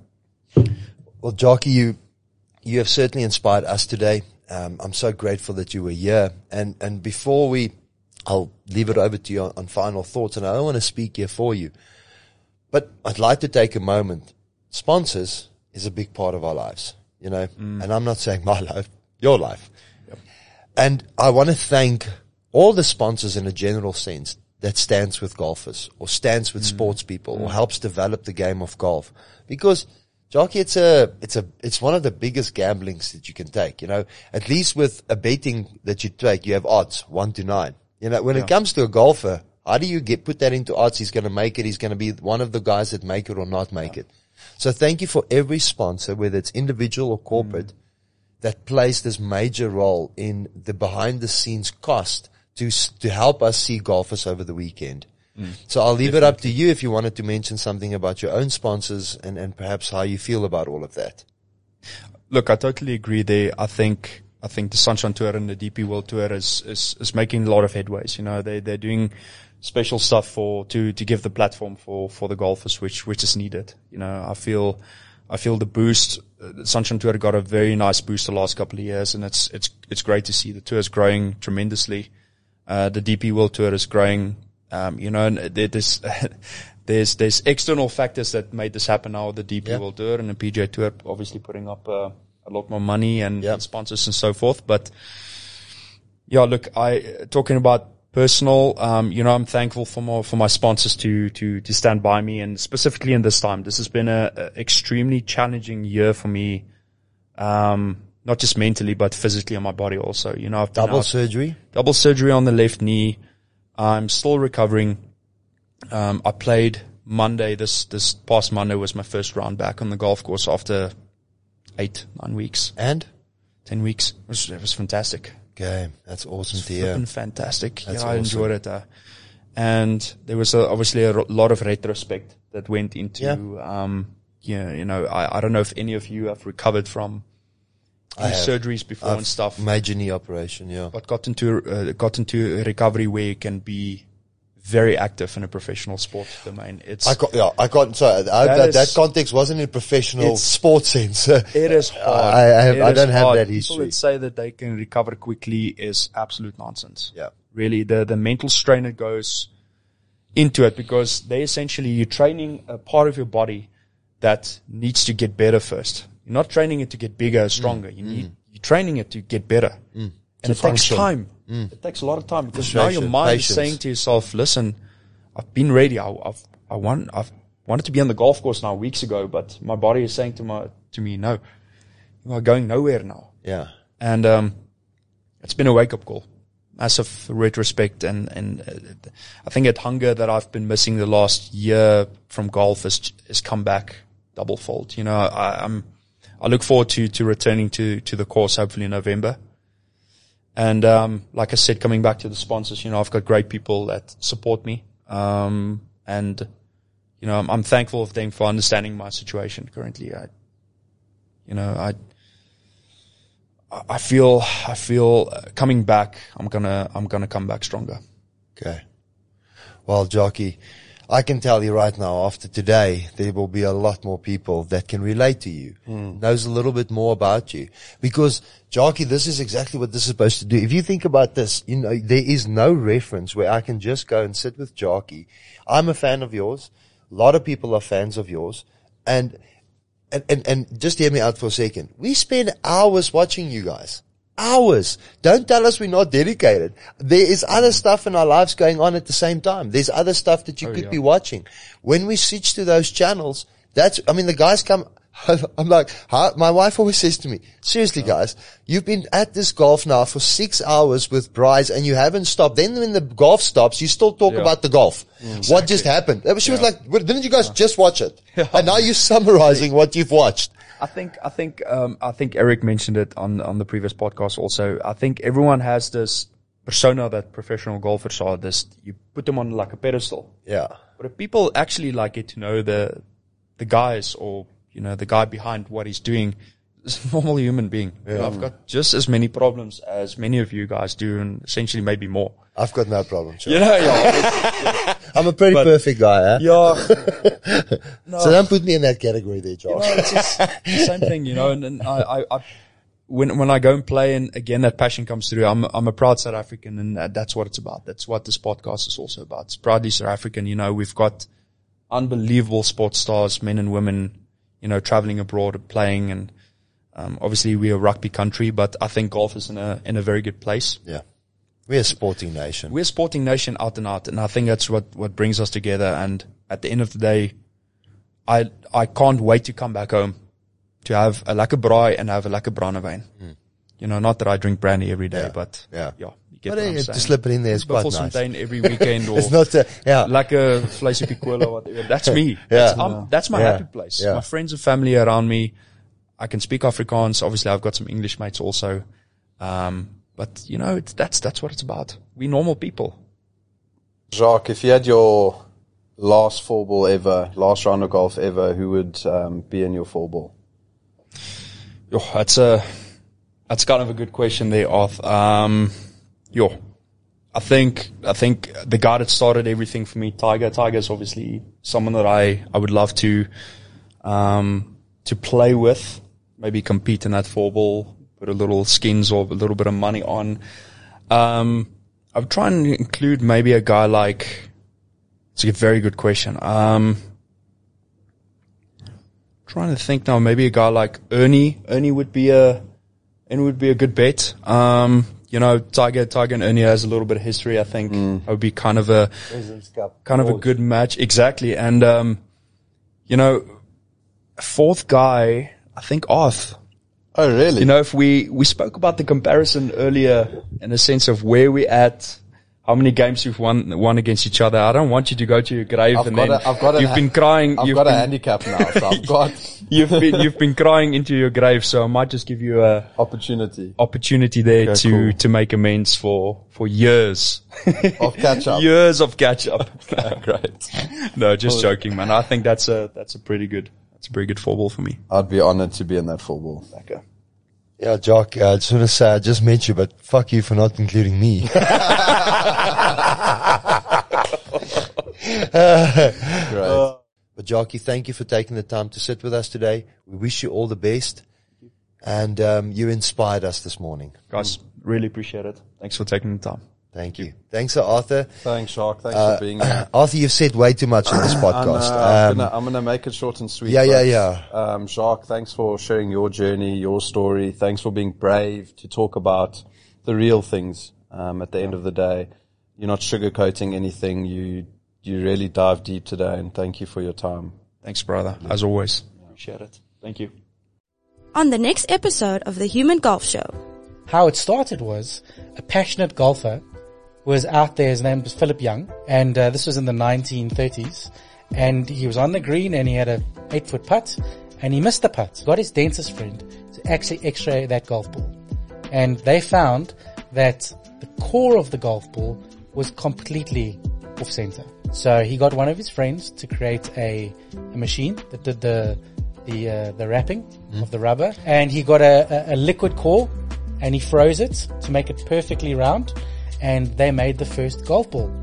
Speaker 1: well, Jackie, you, you have certainly inspired us today. Um, I'm so grateful that you were here. And, and before we, I'll leave it over to you on, on final thoughts, and I don't want to speak here for you, but I'd like to take a moment. Sponsors is a big part of our lives, you know, and I'm not saying my life, your life. And I want to thank all the sponsors in a general sense that stands with golfers or stands with sports people or helps develop the game of golf. Because, Jackie, it's a, it's a, it's one of the biggest gamblings that you can take, you know, at least with a betting that you take, you have odds, one to nine. You know, when it comes to a golfer, how do you get, put that into odds? He's going to make it. He's going to be one of the guys that make it or not make it. So thank you for every sponsor, whether it's individual or corporate, that plays this major role in the behind the scenes cost to, to help us see golfers over the weekend. So I'll leave it up to you if you wanted to mention something about your own sponsors and, and perhaps how you feel about all of that.
Speaker 2: Look, I totally agree there. I think, I think the Sunshine Tour and the D P World Tour is, is, is making a lot of headways. You know, they, they're doing special stuff for, to, to give the platform for, for the golfers, which, which is needed. You know, I feel, I feel the boost, uh, the Sunshine Tour got a very nice boost the last couple of years, and it's, it's, it's great to see the tour is growing tremendously. Uh, the D P World Tour is growing. Um, you know, and there- there's, there's, there's external factors that made this happen now, the D P
Speaker 1: Yeah.
Speaker 2: World Tour and the P G A Tour obviously putting up, uh, a lot more money and,
Speaker 1: Yeah.
Speaker 2: and sponsors and so forth. But yeah, look, I, talking about personal, um, you know, I'm thankful for my, for my sponsors to, to, to stand by me, and specifically in this time. This has been a, a extremely challenging year for me. Um, not just mentally, but physically on my body also. You know, I've been
Speaker 1: Double
Speaker 2: out,
Speaker 1: surgery?
Speaker 2: double surgery on the left knee. I'm still recovering. Um, I played Monday. This, this past Monday was my first round back on the golf course after eight, nine weeks,
Speaker 1: And?
Speaker 2: ten weeks. It was, it was fantastic.
Speaker 1: Okay. That's awesome to
Speaker 2: Flippin'
Speaker 1: hear.
Speaker 2: fantastic.
Speaker 1: That's
Speaker 2: yeah, I
Speaker 1: awesome.
Speaker 2: enjoyed it. Uh, and there was a, obviously a ro- lot of retrospect that went into,
Speaker 1: Yeah.
Speaker 2: um, yeah, you know, I, I don't know if any of you have recovered from
Speaker 1: I have.
Speaker 2: surgeries before
Speaker 1: I've
Speaker 2: and stuff,
Speaker 1: Major knee operation, yeah.
Speaker 2: but got into, uh, got into a recovery where you can be very active in a professional sport domain. It's,
Speaker 1: I got, yeah, I got, sorry, I,
Speaker 2: That
Speaker 1: that,
Speaker 2: is-
Speaker 1: that context wasn't in professional
Speaker 2: It's-
Speaker 1: sports sense.
Speaker 2: it is hard.
Speaker 1: I, I, have,
Speaker 2: It
Speaker 1: I
Speaker 2: is
Speaker 1: don't have
Speaker 2: hard.
Speaker 1: that
Speaker 2: People
Speaker 1: history.
Speaker 2: that say that they can recover quickly is absolute nonsense.
Speaker 1: Yeah.
Speaker 2: Really, the, the mental strain that goes into it, because they essentially, you're training a part of your body that needs to get better first. You're not training it to get bigger or stronger. You need, you're training it to get better. And
Speaker 1: To
Speaker 2: it
Speaker 1: function.
Speaker 2: takes time. It takes a lot of time because now your
Speaker 1: Patience.
Speaker 2: mind
Speaker 1: Patience.
Speaker 2: is saying to yourself, listen, I've been ready. I, I've, I want, I've wanted to be on the golf course now weeks ago, but my body is saying to my, to me, no, you are going nowhere now.
Speaker 1: Yeah.
Speaker 2: And, um, it's been a wake up call. Massive retrospect, and, and uh, I think that hunger that I've been missing the last year from golf has, has come back double fold. You know, I, I'm, I look forward to, to returning to, to the course hopefully in November. And, um, like I said, coming back to the sponsors, you know, I've got great people that support me. Um, and, you know, I'm, I'm thankful of them for understanding my situation currently. I, you know, I, I feel, I feel uh, coming back, I'm gonna, I'm gonna come back stronger.
Speaker 1: Okay. Well, Jockey, I can tell you right now, after today, there will be a lot more people that can relate to you, knows a little bit more about you. Because, Jockey, this is exactly what this is supposed to do. If you think about this, you know, there is no reference where I can just go and sit with Jockey. I'm a fan of yours. A lot of people are fans of yours. And, and, and, and just hear me out for a second. We spend hours watching you guys. Hours. Don't tell us we're not dedicated. There is other stuff in our lives going on at the same time. There's other stuff that you
Speaker 2: Oh,
Speaker 1: could
Speaker 2: yeah.
Speaker 1: be watching. When we switch to those channels, that's, I mean, the guys come, I'm like, how, my wife always says to me, seriously guys, you've been at this golf now for six hours with Bryce and you haven't stopped. Then when the golf stops, you still talk
Speaker 2: Yeah.
Speaker 1: about the golf. What just happened? She was like, well, didn't you guys just watch it? And now you're summarizing what you've watched.
Speaker 2: I think, I think, um, I think Eric mentioned it on, on the previous podcast also. I think everyone has this persona that professional golfers are. This, you put them on like a pedestal.
Speaker 1: Yeah.
Speaker 2: But if people actually like get to know the, the guys, or, you know, the guy behind what he's doing, is a normal human being. You know, I've got just as many problems as many of you guys do, and essentially maybe more.
Speaker 1: I've got no problem. Sure.
Speaker 2: You know, yeah.
Speaker 1: I'm a pretty
Speaker 2: But-
Speaker 1: perfect guy, eh?
Speaker 2: yeah. No.
Speaker 1: So don't put me in that category there, Josh.
Speaker 2: You know, it's just the same thing, you know, and, and I, I, I, when, when I go and play, and again, that passion comes through, I'm, I'm a proud South African, and that, that's what it's about. That's what this podcast is also about. It's proudly South African. You know, we've got unbelievable sports stars, men and women, you know, traveling abroad and playing, and, um, obviously we're a rugby country, but I think golf is in a, in a very good place.
Speaker 1: Yeah. We're a sporting nation.
Speaker 2: We're a sporting nation out and out, and I think that's what, what brings us together. And at the end of the day, I, I can't wait to come back home to have a lekker braai and have a lekker brandewijn. Mm. You know, not that I drink brandy every day,
Speaker 1: Yeah.
Speaker 2: but
Speaker 1: Yeah.
Speaker 2: yeah, you get
Speaker 1: But
Speaker 2: what
Speaker 1: uh,
Speaker 2: I'm
Speaker 1: to
Speaker 2: saying.
Speaker 1: slip it in there is quite nice.
Speaker 2: Buffelsfontein every weekend, or
Speaker 1: It's not a, yeah.
Speaker 2: lekker vleisje picola, whatever. That's me. That's,
Speaker 1: Yeah.
Speaker 2: I'm, that's my
Speaker 1: Yeah.
Speaker 2: happy place.
Speaker 1: Yeah.
Speaker 2: My friends and family around me. I can speak Afrikaans. Obviously, I've got some English mates also. Um, but you know, it's, that's, that's what it's about. We normal people.
Speaker 3: Jacques, if you had your last four ball ever, last round of golf ever, who would um, be in your four ball?
Speaker 2: Yo, that's a, that's kind of a good question there, Arth. Um, yo, I think, I think the guy that started everything for me, Tiger, Tiger's obviously someone that I, I would love to, um, to play with, maybe compete in that four ball, put a little skins or a little bit of money on. Um, I would try and include maybe a guy like, it's a very good question. Um, trying to think now, maybe a guy like Ernie. Ernie would be a, Ernie would be a good bet. Um, you know, Tiger, Tiger and Ernie has a little bit of history. I think it would be kind of a,
Speaker 1: President's Cup.
Speaker 2: kind of a good match. Exactly. And, um, you know, fourth guy, I think Arth.
Speaker 3: Oh, really?
Speaker 2: You know, if we, we spoke about the comparison earlier in a sense of where we're at, how many games you've won, won against each other. I don't want you to go to your grave
Speaker 3: I've
Speaker 2: and
Speaker 3: got
Speaker 2: then
Speaker 3: a, I've got
Speaker 2: you've
Speaker 3: a,
Speaker 2: been crying.
Speaker 3: I've
Speaker 2: you've
Speaker 3: got
Speaker 2: been,
Speaker 3: a handicap now, so I've got
Speaker 2: you've been, you've been crying into your grave. So I might just give you a
Speaker 3: opportunity
Speaker 2: opportunity there
Speaker 3: Okay,
Speaker 2: to,
Speaker 3: cool.
Speaker 2: to make amends for, for years.
Speaker 3: of catch up.
Speaker 2: Years of catch up. Great. No, just joking, man. I think that's a, that's a pretty good, that's a pretty good four ball for me.
Speaker 3: I'd be honored to be in that four ball.
Speaker 2: Okay.
Speaker 1: Yeah, Jock, uh, I just want to say I just met you, but fuck you for not including me.
Speaker 3: Great.
Speaker 1: But Jockey, thank you for taking the time to sit with us today. We wish you all the best. And um, you inspired us this morning.
Speaker 2: Guys, really appreciate it. Thanks for taking the time.
Speaker 1: Thank you. Thanks, Sir Arthur.
Speaker 3: Thanks, Shark. Thanks
Speaker 1: Uh,
Speaker 3: for being here.
Speaker 1: Arthur, you've said way too much on this
Speaker 3: I know,
Speaker 1: podcast.
Speaker 3: I'm,
Speaker 1: Um,
Speaker 3: gonna, I'm gonna make it short and sweet.
Speaker 1: yeah, yeah,
Speaker 3: but,
Speaker 1: yeah.
Speaker 3: Um, Shark, thanks for sharing your journey, your story. Thanks for being brave to talk about the real things. Um, at the end of the day, you're not sugarcoating anything. You, you really dive deep today, and thank you for your time.
Speaker 2: Thanks, brother. As always. Appreciate it. Thank you.
Speaker 4: On the next episode of the Human Golf Show.
Speaker 5: How it started was a passionate golfer was out there. His name was Philip Young, and uh, this was in the nineteen thirties. And he was on the green, and he had a eight foot putt, and he missed the putt. Got his dentist friend to actually X-ray that golf ball, and they found that the core of the golf ball was completely off center. So he got one of his friends to create a, a machine that did the the uh, the wrapping mm. of the rubber, and he got a, a, a liquid core, and he froze it to make it perfectly round. And they made the first golf ball.